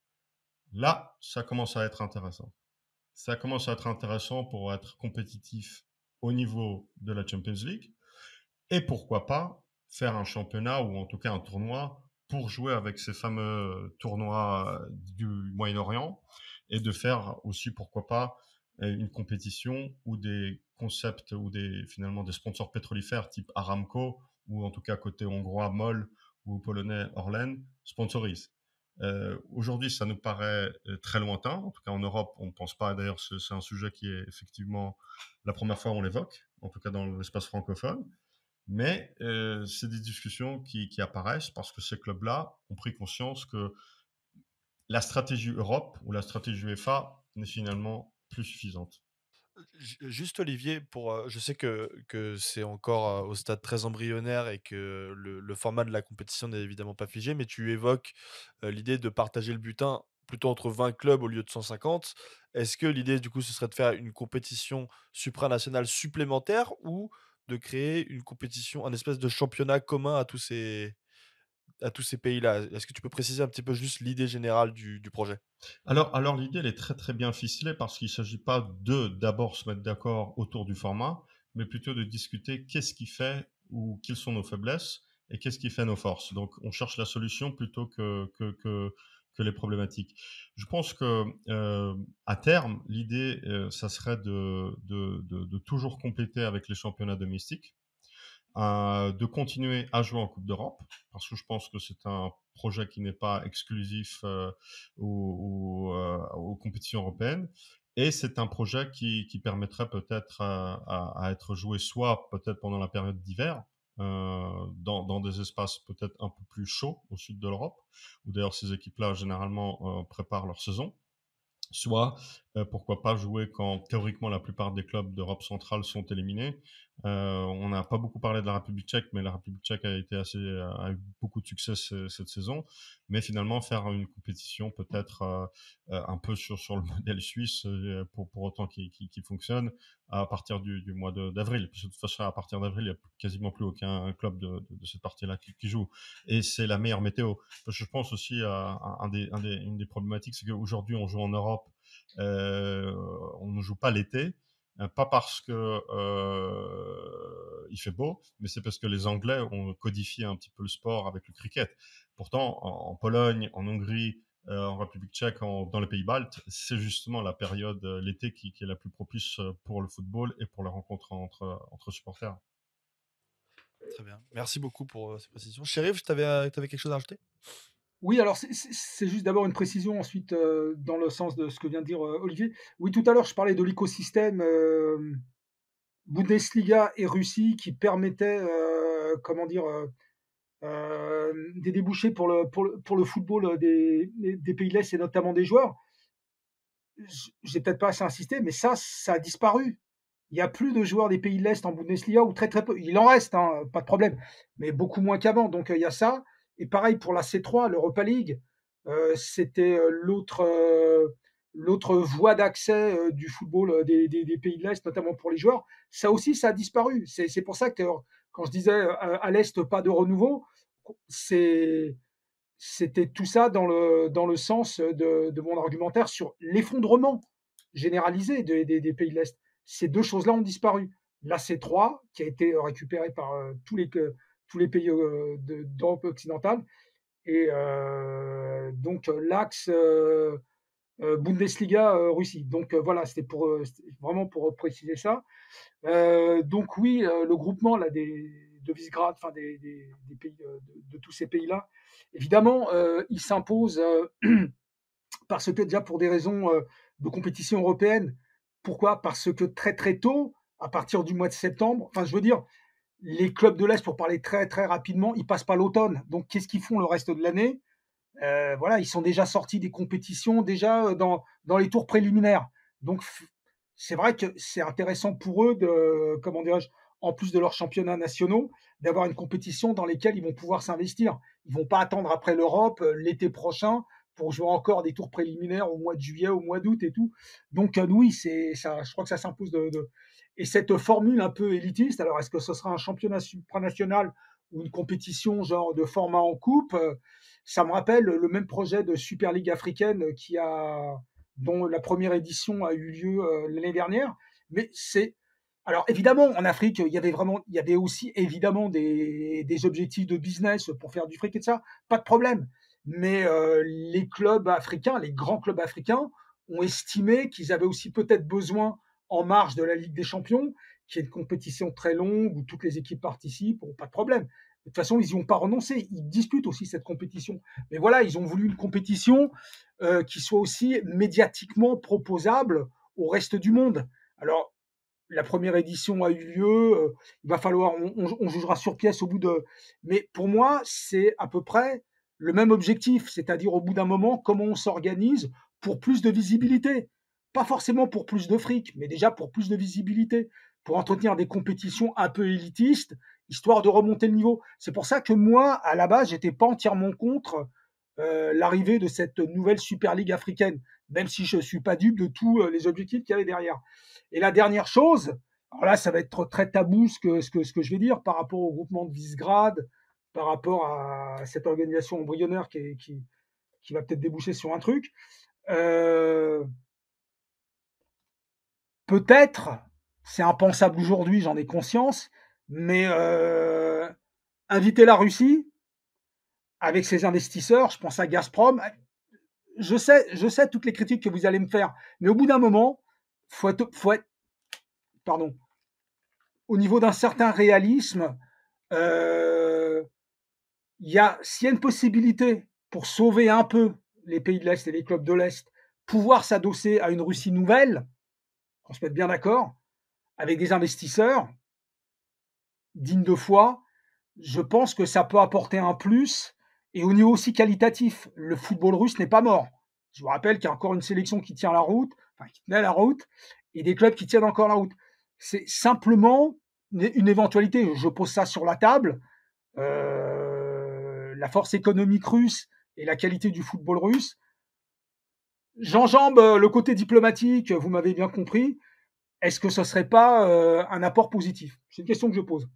là, ça commence à être intéressant. Ça commence à être intéressant pour être compétitif au niveau de la Champions League. Et pourquoi pas faire un championnat ou en tout cas un tournoi pour jouer avec ces fameux tournois du Moyen-Orient et de faire aussi, pourquoi pas, une compétition où des concepts ou des, finalement des sponsors pétrolifères type Aramco ou en tout cas côté hongrois MOL ou polonais Orlen, sponsorise. Euh, aujourd'hui, ça nous paraît très lointain. En tout cas, en Europe, on ne pense pas. D'ailleurs, c'est, c'est un sujet qui est effectivement la première fois où on l'évoque, en tout cas dans l'espace francophone. Mais euh, c'est des discussions qui, qui apparaissent parce que ces clubs-là ont pris conscience que la stratégie Europe ou la stratégie UEFA n'est finalement plus suffisante. Juste Olivier, pour, euh, je sais que, que c'est encore euh, au stade très embryonnaire et que le, le format de la compétition n'est évidemment pas figé, mais tu évoques euh, l'idée de partager le butin plutôt entre vingt clubs au lieu de cent cinquante. Est-ce que l'idée du coup ce serait de faire une compétition supranationale supplémentaire ou de créer une compétition, un espèce de championnat commun à tous ces, à tous ces pays-là? Est-ce que tu peux préciser un petit peu juste l'idée générale du, du projet? Alors, alors l'idée, elle est très très bien ficelée parce qu'il ne s'agit pas de d'abord se mettre d'accord autour du format, mais plutôt de discuter qu'est-ce qui fait ou quelles sont nos faiblesses et qu'est-ce qui fait nos forces. Donc, on cherche la solution plutôt que, que, que, que les problématiques. Je pense que euh, à terme, l'idée, euh, ça serait de, de, de, de toujours compléter avec les championnats domestiques. Euh, de continuer à jouer en Coupe d'Europe, parce que je pense que c'est un projet qui n'est pas exclusif euh, aux, aux, euh, aux compétitions européennes. Et c'est un projet qui, qui permettrait peut-être à, à, à être joué soit peut-être pendant la période d'hiver, euh, dans, dans des espaces peut-être un peu plus chauds au sud de l'Europe, où d'ailleurs ces équipes-là généralement euh, préparent leur saison, soit euh, pourquoi pas jouer quand théoriquement la plupart des clubs d'Europe centrale sont éliminés. Euh, on n'a pas beaucoup parlé de la République tchèque, mais la République tchèque a été assez, a eu beaucoup de succès ce, cette saison. Mais finalement, faire une compétition peut-être euh, un peu sur, sur le modèle suisse, euh, pour, pour autant qu'il, qu'il, qu'il fonctionne, à partir du, du mois de, d'avril. Parce que de toute façon, à partir d'avril, il n'y a quasiment plus aucun club de, de, de cette partie-là qui, qui joue. Et c'est la meilleure météo. Parce que je pense aussi à, à un des, un des, une des problématiques, c'est qu'aujourd'hui, on joue en Europe, euh, on ne joue pas l'été. Pas parce que euh, il fait beau, mais c'est parce que les Anglais ont codifié un petit peu le sport avec le cricket. Pourtant, en, en Pologne, en Hongrie, euh, en République tchèque, en, dans les pays baltes, c'est justement la période, euh, l'été, qui, qui est la plus propice pour le football et pour la rencontre entre, entre supporters. Très bien. Merci beaucoup pour euh, ces précisions. Chérif, tu avais quelque chose à rajouter? Oui, alors c'est- c'est c'est juste d'abord une précision, ensuite euh, dans le sens de ce que vient de dire euh, Olivier. Oui, tout à l'heure, je parlais de l'écosystème euh, Bundesliga et Russie qui permettait, euh, comment dire, euh, euh, des débouchés pour le, pour le, pour le football des, des pays de l'Est et notamment des joueurs. J- J'ai peut-être pas assez insisté, mais ça, ça a disparu. Il n'y a plus de joueurs des pays de l'Est en Bundesliga, ou très très peu. Il en reste, hein, pas de problème, mais beaucoup moins qu'avant. Donc euh, il y a ça. Et pareil pour la C trois, l'Europa League, euh, c'était euh, l'autre euh, l'autre voie d'accès euh, du football euh, des, des- des pays de l'Est, notamment pour les joueurs. Ça aussi, ça a disparu. C'est c'est pour ça que euh, quand je disais euh, à l'Est, pas de renouveau, c'est c'était tout ça dans le, dans le sens de, de mon argumentaire sur l'effondrement généralisé des, des, des pays de l'Est. Ces deux choses-là ont disparu. La C trois, qui a été récupérée par euh, tous, les, euh, tous les pays euh, de- d'Europe occidentale, et euh, donc l'axe euh, euh, Bundesliga-Russie. donc euh, voilà, c'était pour, euh, c'était vraiment pour préciser ça. Euh, donc oui, euh, le groupement là, des, de Visegrad, enfin des, des, des pays, euh, de, de tous ces pays-là, évidemment, euh, il s'impose euh, parce que déjà pour des raisons euh, de compétition européenne. Pourquoi? Parce que très très tôt, à partir du mois de septembre, enfin je veux dire, les clubs de l'Est, pour parler très très rapidement, ils passent pas l'automne. Donc qu'est-ce qu'ils font le reste de l'année? Euh, Voilà, ils sont déjà sortis des compétitions, déjà dans, dans les tours préliminaires. Donc c'est vrai que c'est intéressant pour eux de, comment dirais-je, en plus de leurs championnats nationaux, d'avoir une compétition dans laquelle ils vont pouvoir s'investir. Ils vont pas attendre après l'Europe euh, l'été prochain pour jouer encore des tours préliminaires au mois de juillet, au mois d'août et tout. Donc euh, oui, c'est ça. Je crois que ça s'impose de, de, et cette formule un peu élitiste. Alors est-ce que ce sera un championnat supranational ou une compétition genre de format en coupe? euh, Ça me rappelle le même projet de Super League africaine qui a dont la première édition a eu lieu euh, l'année dernière. Mais c'est alors évidemment en Afrique il y avait vraiment il y avait aussi évidemment des, des objectifs de business pour faire du fric et de ça, pas de problème. Mais euh, les clubs africains, les grands clubs africains ont estimé qu'ils avaient aussi peut-être besoin en marge de la Ligue des Champions qu'il y ait une compétition très longue où toutes les équipes participent, bon, pas de problème. De toute façon, ils n'y ont pas renoncé. Ils disputent aussi cette compétition. Mais voilà, ils ont voulu une compétition euh, qui soit aussi médiatiquement proposable au reste du monde. Alors, la première édition a eu lieu. Euh, il va falloir, on, on, on jugera sur pièce au bout de. Mais pour moi, c'est à peu près le même objectif, c'est-à-dire au bout d'un moment, comment on s'organise pour plus de visibilité. Pas forcément pour plus de fric, mais déjà pour plus de visibilité, pour entretenir des compétitions un peu élitistes, histoire de remonter le niveau. C'est pour ça que moi, à la base, j'étais pas entièrement contre euh, l'arrivée de cette nouvelle Super League africaine, même si je suis pas dupe de tous euh, les objectifs qu'il y avait derrière. Et la dernière chose, alors là, ça va être très tabou ce que, ce que, ce que je vais dire par rapport au groupement de Visegrad, par rapport à cette organisation embryonnaire qui, est, qui, qui va peut-être déboucher sur un truc. Euh, peut-être, c'est impensable aujourd'hui, j'en ai conscience, mais euh, inviter la Russie avec ses investisseurs, je pense à Gazprom, je sais, je sais toutes les critiques que vous allez me faire, mais au bout d'un moment, faut être, faut être, pardon, au niveau d'un certain réalisme, euh, y a, s'il y a une possibilité pour sauver un peu les pays de l'Est et les clubs de l'Est, pouvoir s'adosser à une Russie nouvelle, qu'on se mette bien d'accord, avec des investisseurs dignes de foi, je pense que ça peut apporter un plus. Et au niveau aussi qualitatif, le football russe n'est pas mort. Je vous rappelle qu'il y a encore une sélection qui tient la route, enfin qui tenait la route, et des clubs qui tiennent encore la route. C'est simplement une éventualité. Je pose ça sur la table. Euh, la force économique russe et la qualité du football russe. J'enjambe le côté diplomatique, vous m'avez bien compris. Est-ce que ce ne serait pas euh, un apport positif? C'est une question que je pose.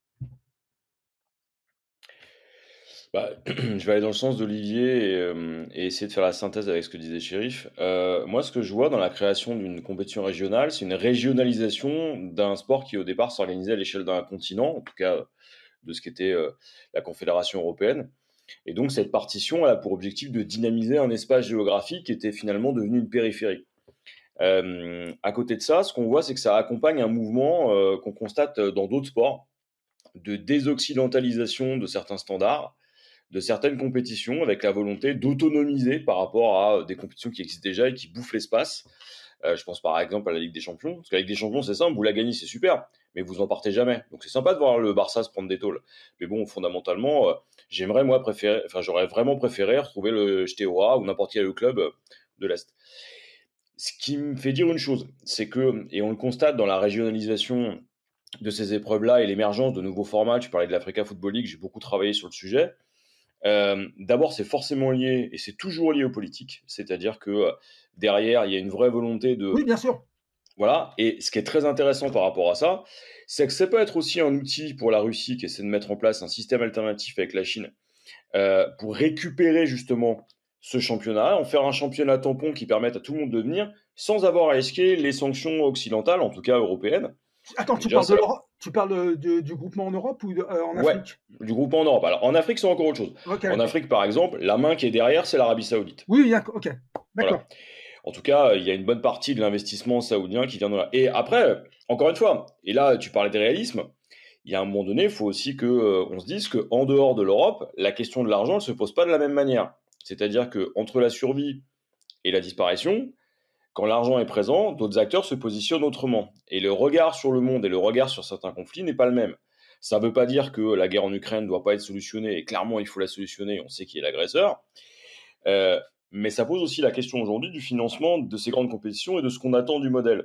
Bah, je vais aller dans le sens d'Olivier et, euh, et essayer de faire la synthèse avec ce que disait Chérif. Euh, moi, ce que je vois dans la création d'une compétition régionale, c'est une régionalisation d'un sport qui, au départ, s'organisait à l'échelle d'un continent, en tout cas de ce qu'était euh, la Confédération européenne. Et donc, cette partition elle a pour objectif de dynamiser un espace géographique qui était finalement devenu une périphérie. Euh, à côté de ça, ce qu'on voit, c'est que ça accompagne un mouvement euh, qu'on constate dans d'autres sports, de désoccidentalisation de certains standards, de certaines compétitions, avec la volonté d'autonomiser par rapport à des compétitions qui existent déjà et qui bouffent l'espace. Euh, je pense par exemple à la Ligue des Champions, parce que la Ligue des Champions, c'est simple, vous la gagnez, c'est super, mais vous en partez jamais. Donc c'est sympa de voir le Barça se prendre des tôles. Mais bon, fondamentalement, euh, j'aimerais moi préférer, enfin j'aurais vraiment préféré retrouver le J T O A ou n'importe quel club euh, de l'Est. Ce qui me fait dire une chose, c'est que, et on le constate dans la régionalisation de ces épreuves-là et l'émergence de nouveaux formats, tu parlais de l'Africa Football League, j'ai beaucoup travaillé sur le sujet. Euh, d'abord, c'est forcément lié, et c'est toujours lié aux politiques, c'est-à-dire que euh, derrière, il y a une vraie volonté de... Oui, bien sûr. Voilà, et ce qui est très intéressant par rapport à ça, c'est que ça peut être aussi un outil pour la Russie qui essaie de mettre en place un système alternatif avec la Chine euh, pour récupérer justement ce championnat, en faire un championnat tampon qui permette à tout le monde de venir sans avoir à risquer les sanctions occidentales, en tout cas européennes. Attends, tu parles, de tu parles de, du groupement en Europe ou de, euh, en Afrique? Ouais, du groupement en Europe. Alors en Afrique, c'est encore autre chose. Okay, en okay. Afrique, par exemple, la main qui est derrière, c'est l'Arabie Saoudite. Oui, bien, ok, d'accord. Voilà. En tout cas, il y a une bonne partie de l'investissement saoudien qui vient de là. Et après, encore une fois, et là, tu parlais de réalisme, il y a un moment donné, il faut aussi qu'on euh, se dise qu'en dehors de l'Europe, la question de l'argent ne se pose pas de la même manière. C'est-à-dire qu'entre la survie et la disparition, quand l'argent est présent, d'autres acteurs se positionnent autrement. Et le regard sur le monde et le regard sur certains conflits n'est pas le même. Ça ne veut pas dire que la guerre en Ukraine ne doit pas être solutionnée, et clairement il faut la solutionner, on sait qui est l'agresseur. Euh, mais ça pose aussi la question aujourd'hui du financement de ces grandes compétitions et de ce qu'on attend du modèle.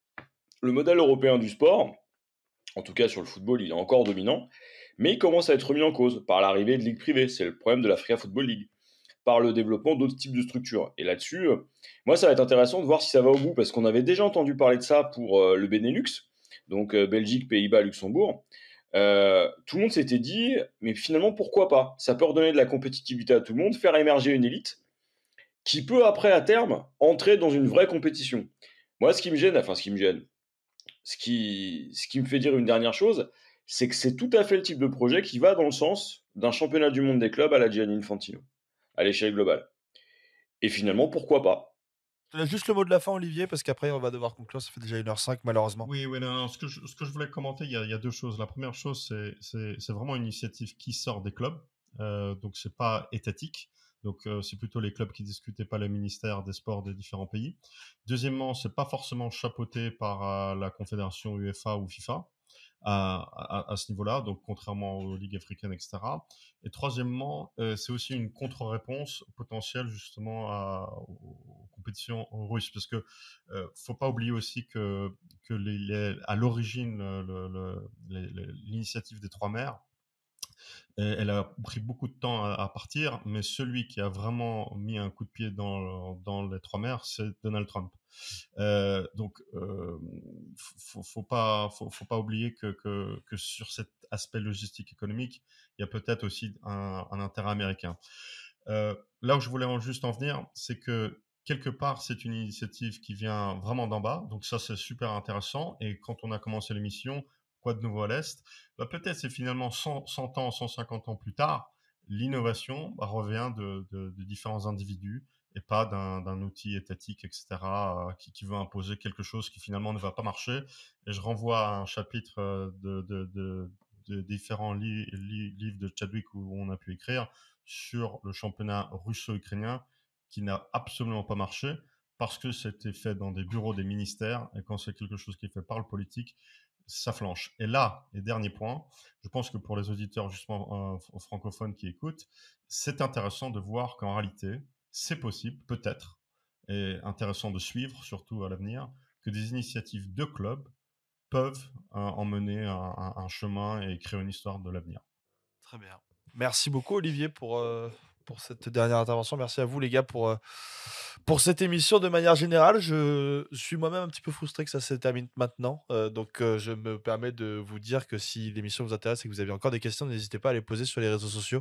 Le modèle européen du sport, en tout cas sur le football, il est encore dominant, mais il commence à être remis en cause par l'arrivée de ligues privées. C'est le problème de l'Africa Football League, par le développement d'autres types de structures. Et là-dessus, euh, moi, ça va être intéressant de voir si ça va au bout, parce qu'on avait déjà entendu parler de ça pour euh, le Benelux, donc euh, Belgique, Pays-Bas, Luxembourg. Euh, tout le monde s'était dit, mais finalement, pourquoi pas? Ça peut redonner de la compétitivité à tout le monde, faire émerger une élite qui peut après, à terme, entrer dans une vraie compétition. Moi, ce qui me gêne, enfin, ce qui me gêne, ce qui, ce qui me fait dire une dernière chose, c'est que c'est tout à fait le type de projet qui va dans le sens d'un championnat du monde des clubs à la Gianni Infantino, à l'échelle globale. Et finalement, pourquoi pas? Tu as juste le mot de la fin, Olivier, parce qu'après, on va devoir conclure. Ça fait déjà une heure cinq, malheureusement. Oui, oui, non, non, ce que je, ce que je voulais commenter, il y a, il y a deux choses. La première chose, c'est, c'est, c'est vraiment une initiative qui sort des clubs. Euh, donc, c'est pas étatique. Donc, euh, c'est plutôt les clubs qui discutent et pas les ministères des sports des différents pays. Deuxièmement, c'est pas forcément chapeauté par euh, la confédération UEFA ou FIFA. À, à, à ce niveau-là, donc contrairement aux ligues africaines, et cetera. Et troisièmement, euh, c'est aussi une contre-réponse potentielle justement à, aux compétitions russes, parce que euh, faut pas oublier aussi que, que les, les, à l'origine, le, le, le, l'initiative des Trois Mers, elle a pris beaucoup de temps à, à partir, mais celui qui a vraiment mis un coup de pied dans, dans les Trois Mers, c'est Donald Trump. Euh, donc, euh, faut, faut pas, faut, faut pas oublier que, que, que sur cet aspect logistique économique, il y a peut-être aussi un, un intérêt américain. Euh, là où je voulais en juste en venir, c'est que quelque part, c'est une initiative qui vient vraiment d'en bas. Donc ça, c'est super intéressant. Et quand on a commencé l'émission, quoi de nouveau à l'Est, bah, peut-être c'est finalement cent, cent ans, cent cinquante ans plus tard, l'innovation bah, revient de, de, de différents individus et pas d'un, d'un outil étatique, et cetera, euh, qui, qui veut imposer quelque chose qui finalement ne va pas marcher. Et je renvoie à un chapitre euh, de, de, de, de différents li- li- livres de Chadwick où on a pu écrire sur le championnat russo-ukrainien qui n'a absolument pas marché parce que c'était fait dans des bureaux des ministères et quand c'est quelque chose qui est fait par le politique, ça flanche. Et là, et dernier point, je pense que pour les auditeurs justement euh, francophones qui écoutent, c'est intéressant de voir qu'en réalité, c'est possible, peut-être, et intéressant de suivre, surtout à l'avenir, que des initiatives de clubs peuvent euh, emmener un, un, un chemin et créer une histoire de l'avenir. Très bien. Merci beaucoup, Olivier, pour, euh, pour cette dernière intervention. Merci à vous, les gars, pour, euh, pour cette émission de manière générale. Je suis moi-même un petit peu frustré que ça se termine maintenant. Euh, donc, euh, je me permets de vous dire que si l'émission vous intéresse et que vous avez encore des questions, n'hésitez pas à les poser sur les réseaux sociaux.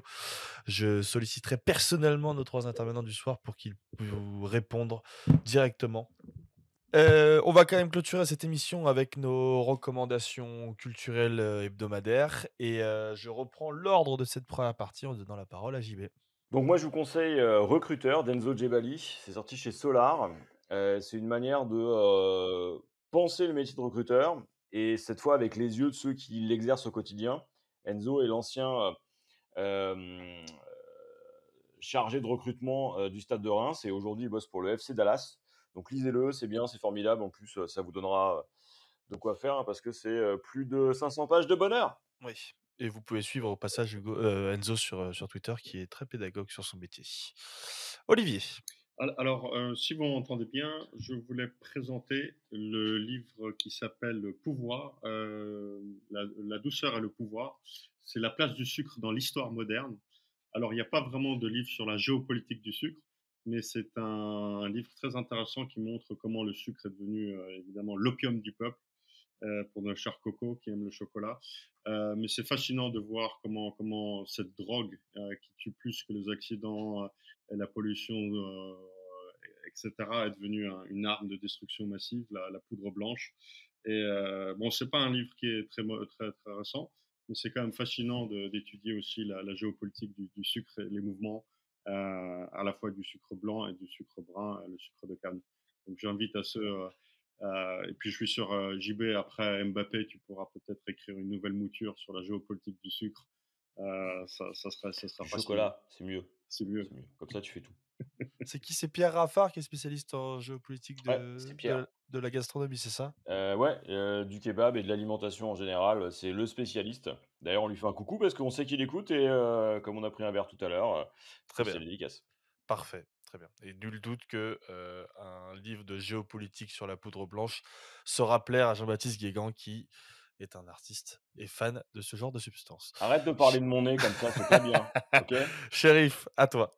Je solliciterai personnellement nos trois intervenants du soir pour qu'ils vous répondent directement. Euh, on va quand même clôturer cette émission avec nos recommandations culturelles euh, hebdomadaires et euh, je reprends l'ordre de cette première partie en donnant la parole à J B. Donc moi je vous conseille euh, Recruteur d'Enzo Gebali, c'est sorti chez Solar. Euh, c'est une manière de euh, penser le métier de recruteur et cette fois avec les yeux de ceux qui l'exercent au quotidien. Enzo est l'ancien euh, euh, chargé de recrutement euh, du Stade de Reims et aujourd'hui il bosse pour le F C Dallas. Donc lisez-le, c'est bien, c'est formidable. En plus, euh, ça vous donnera euh, de quoi faire hein, parce que c'est euh, plus de cinq cents pages de bonheur. Oui. Et vous pouvez suivre au passage Hugo- euh, Enzo sur, euh, sur Twitter qui est très pédagogue sur son métier. Olivier. Alors, euh, si vous m'entendez bien, je voulais présenter le livre qui s'appelle Pouvoir, euh, la, la douceur et le pouvoir. C'est la place du sucre dans l'histoire moderne. Alors, il n'y a pas vraiment de livre sur la géopolitique du sucre, mais c'est un, un livre très intéressant qui montre comment le sucre est devenu euh, évidemment l'opium du peuple euh, pour nos chers cocos qui aiment le chocolat. Euh, mais c'est fascinant de voir comment, comment cette drogue euh, qui tue plus que les accidents euh, et la pollution, euh, et cetera, est devenue un, une arme de destruction massive, la, la poudre blanche. Et euh, bon, c'est pas un livre qui est très, très, très récent, mais c'est quand même fascinant de, d'étudier aussi la, la géopolitique du, du sucre et les mouvements euh, à la fois du sucre blanc et du sucre brun, le sucre de canne. Donc j'invite à ceux euh, euh, et puis je suis sur euh, J B, après Mbappé, tu pourras peut-être écrire une nouvelle mouture sur la géopolitique du sucre. Euh, ça, ça sera, ça sera Du fascinant. chocolat, c'est mieux. C'est mieux. C'est mieux. Comme ça, tu fais tout. C'est qui? C'est Pierre Raffard qui est spécialiste en géopolitique Ouais, de, c'est Pierre. de, de la gastronomie, c'est ça? Euh, ouais, euh, du kebab et de l'alimentation en général, c'est le spécialiste. D'ailleurs, on lui fait un coucou parce qu'on sait qu'il écoute et euh, comme on a pris un verre tout à l'heure, euh, Très c'est bien. dédicace. Parfait, très bien. Et nul doute que euh, un livre de géopolitique sur la poudre blanche saura plaire à Jean-Baptiste Guégan qui est un artiste et fan de ce genre de substance. Arrête de parler de mon nez comme ça, c'est pas bien, ok? Shérif, à toi.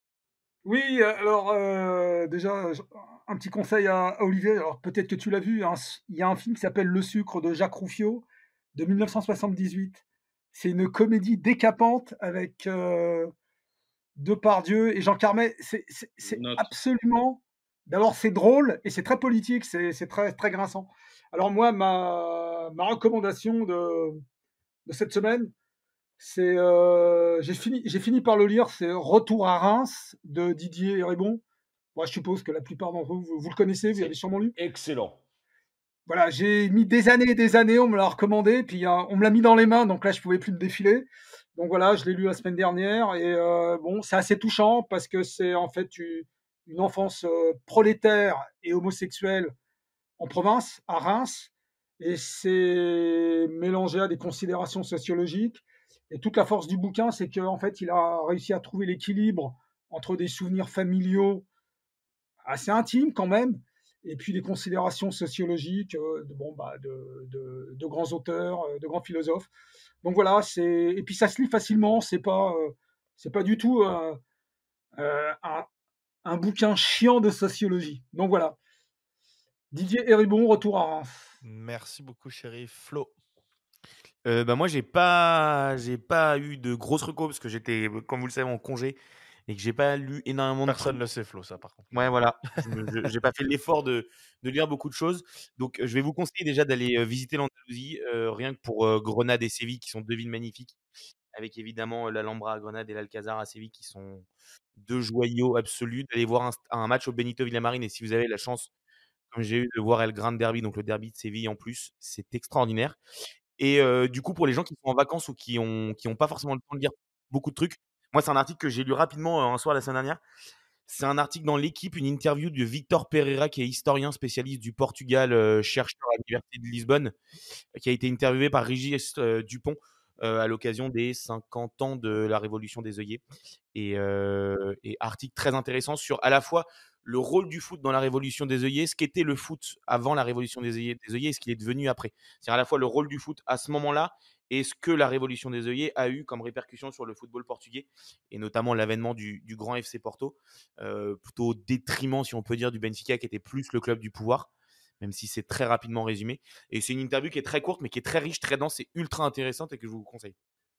Oui, euh, alors euh, déjà, je- un petit conseil à, à Olivier. Alors peut-être que tu l'as vu, hein, il y a un film qui s'appelle Le Sucre de Jacques Rouffio de mille neuf cent soixante-dix-huit. C'est une comédie décapante avec euh, Depardieu et Jean Carmet. C'est, c'est, c'est Note. absolument. D'abord, c'est drôle et c'est très politique, c'est, c'est très, très grinçant. Alors moi, ma, ma recommandation de, de cette semaine, c'est euh, j'ai fini j'ai fini par le lire, c'est Retour à Reims de Didier Ribon. Moi, je suppose que la plupart d'entre vous, vous, vous le connaissez, vous C'est l'avez sûrement lu. excellent. Voilà, j'ai mis des années et des années, on me l'a recommandé, puis euh, on me l'a mis dans les mains, donc là, je pouvais plus le défiler. Donc voilà, je l'ai lu la semaine dernière, et euh, bon, c'est assez touchant, parce que c'est en fait une, une enfance euh, prolétaire et homosexuelle en province, à Reims, et c'est mélangé à des considérations sociologiques. Et toute la force du bouquin, c'est qu'en fait, il a réussi à trouver l'équilibre entre des souvenirs familiaux assez intimes quand même, et puis des considérations sociologiques euh, de, bon, bah, de, de, de grands auteurs, euh, de grands philosophes. Donc voilà, c'est et puis ça se lit facilement, c'est pas euh, c'est pas du tout euh, euh, un, un bouquin chiant de sociologie. Donc voilà, Didier Héribon, retour à Reims. Merci beaucoup, chéri. Flo. Euh, bah moi, j'ai pas, j'ai pas eu de grosses recos parce que j'étais, comme vous le savez, en congé et que j'ai pas lu énormément de Personne trucs. ne le sait, Flo, ça, par contre. Ouais, voilà. Je me- je- J'ai pas fait l'effort de, de lire beaucoup de choses. Donc, euh, je vais vous conseiller déjà d'aller euh, visiter l'Andalousie, euh, rien que pour euh, Grenade et Séville, qui sont deux villes magnifiques, avec évidemment euh, l'Alhambra à Grenade et l'Alcazar à Séville, qui sont deux joyaux absolus. D'aller voir un, un match au Benito Villamarín, et si vous avez la chance, comme j'ai eu, de voir El Gran Derby, donc le derby de Séville en plus, c'est extraordinaire. Et euh, du coup, pour les gens qui sont en vacances ou qui ont, qui ont pas forcément le temps de lire beaucoup de trucs, moi, c'est un article que j'ai lu rapidement euh, un soir la semaine dernière. C'est un article dans l'Équipe, une interview de Victor Pereira, qui est historien spécialiste du Portugal, euh, chercheur à l'Université de Lisbonne, qui a été interviewé par Régis euh, Dupont euh, à l'occasion des cinquante ans de la Révolution des œillets. Et, euh, et article très intéressant sur à la fois le rôle du foot dans la Révolution des œillets, ce qu'était le foot avant la Révolution des œillets, des œillets et ce qu'il est devenu après. C'est à la fois le rôle du foot à ce moment-là et ce que la Révolution des œillets a eu comme répercussion sur le football portugais, et notamment l'avènement du, du grand F C Porto, euh, plutôt au détriment, si on peut dire, du Benfica, qui était plus le club du pouvoir, même si c'est très rapidement résumé. Et c'est une interview qui est très courte, mais qui est très riche, très dense et ultra intéressante, et que je vous conseille.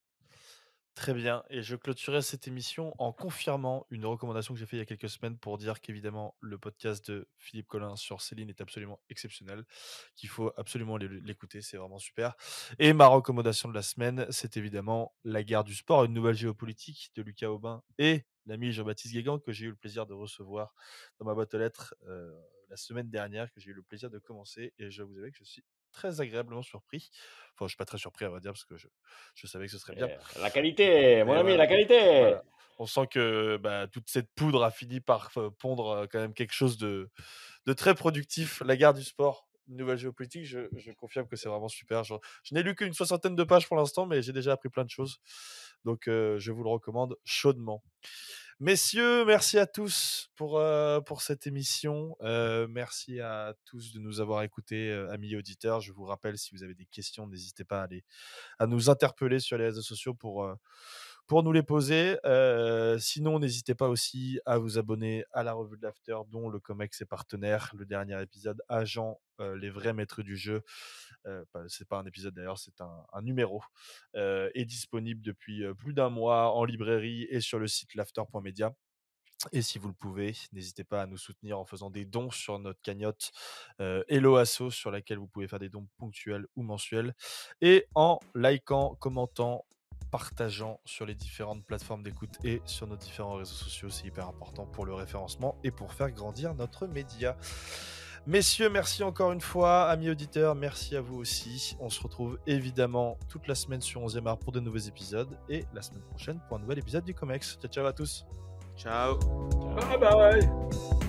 Très bien, et je clôturerai cette émission en confirmant une recommandation que j'ai faite il y a quelques semaines pour dire qu'évidemment le podcast de Philippe Collin sur Céline est absolument exceptionnel, qu'il faut absolument l'écouter, c'est vraiment super. Et ma recommandation de la semaine, c'est évidemment La guerre du sport, une nouvelle géopolitique de Lucas Aubin et l'ami Jean-Baptiste Guégan, que j'ai eu le plaisir de recevoir dans ma boîte aux lettres euh, la semaine dernière, que j'ai eu le plaisir de commencer, et je vous avoue que je suis très agréablement surpris. Enfin, je suis pas très surpris, à vrai dire, parce que je, je savais que ce serait bien. Eh, La qualité, mon Et ami, voilà, la qualité. voilà. On sent que bah, toute cette poudre a fini par euh, pondre euh, quand même quelque chose de, de très productif. La guerre du sport, une nouvelle géopolitique, je, je confirme que c'est vraiment super. Je, je n'ai lu qu'une soixantaine de pages pour l'instant, mais j'ai déjà appris plein de choses. Donc, euh, je vous le recommande chaudement. Messieurs, merci à tous pour, euh, pour cette émission. Euh, merci à tous de nous avoir écoutés, euh, amis auditeurs. Je vous rappelle, si vous avez des questions, n'hésitez pas à, les, à nous interpeller sur les réseaux sociaux pour, euh, pour nous les poser. Euh, sinon, n'hésitez pas aussi à vous abonner à la revue de l'After, dont le Comex est partenaire. Le dernier épisode, Agent, euh, les vrais maîtres du jeu. Euh, c'est pas un épisode d'ailleurs, c'est un, un numéro. Euh, est disponible depuis euh, plus d'un mois en librairie et sur le site l'after point media. Et si vous le pouvez, n'hésitez pas à nous soutenir en faisant des dons sur notre cagnotte euh, Hello Asso, sur laquelle vous pouvez faire des dons ponctuels ou mensuels, et en likant, commentant, partageant sur les différentes plateformes d'écoute et sur nos différents réseaux sociaux. C'est hyper important pour le référencement et pour faire grandir notre média. Messieurs, merci encore une fois. Amis auditeurs, merci à vous aussi. On se retrouve évidemment toute la semaine sur onzième art pour de nouveaux épisodes, et la semaine prochaine pour un nouvel épisode du Comex. Ciao, ciao à tous. Ciao. Bye bye.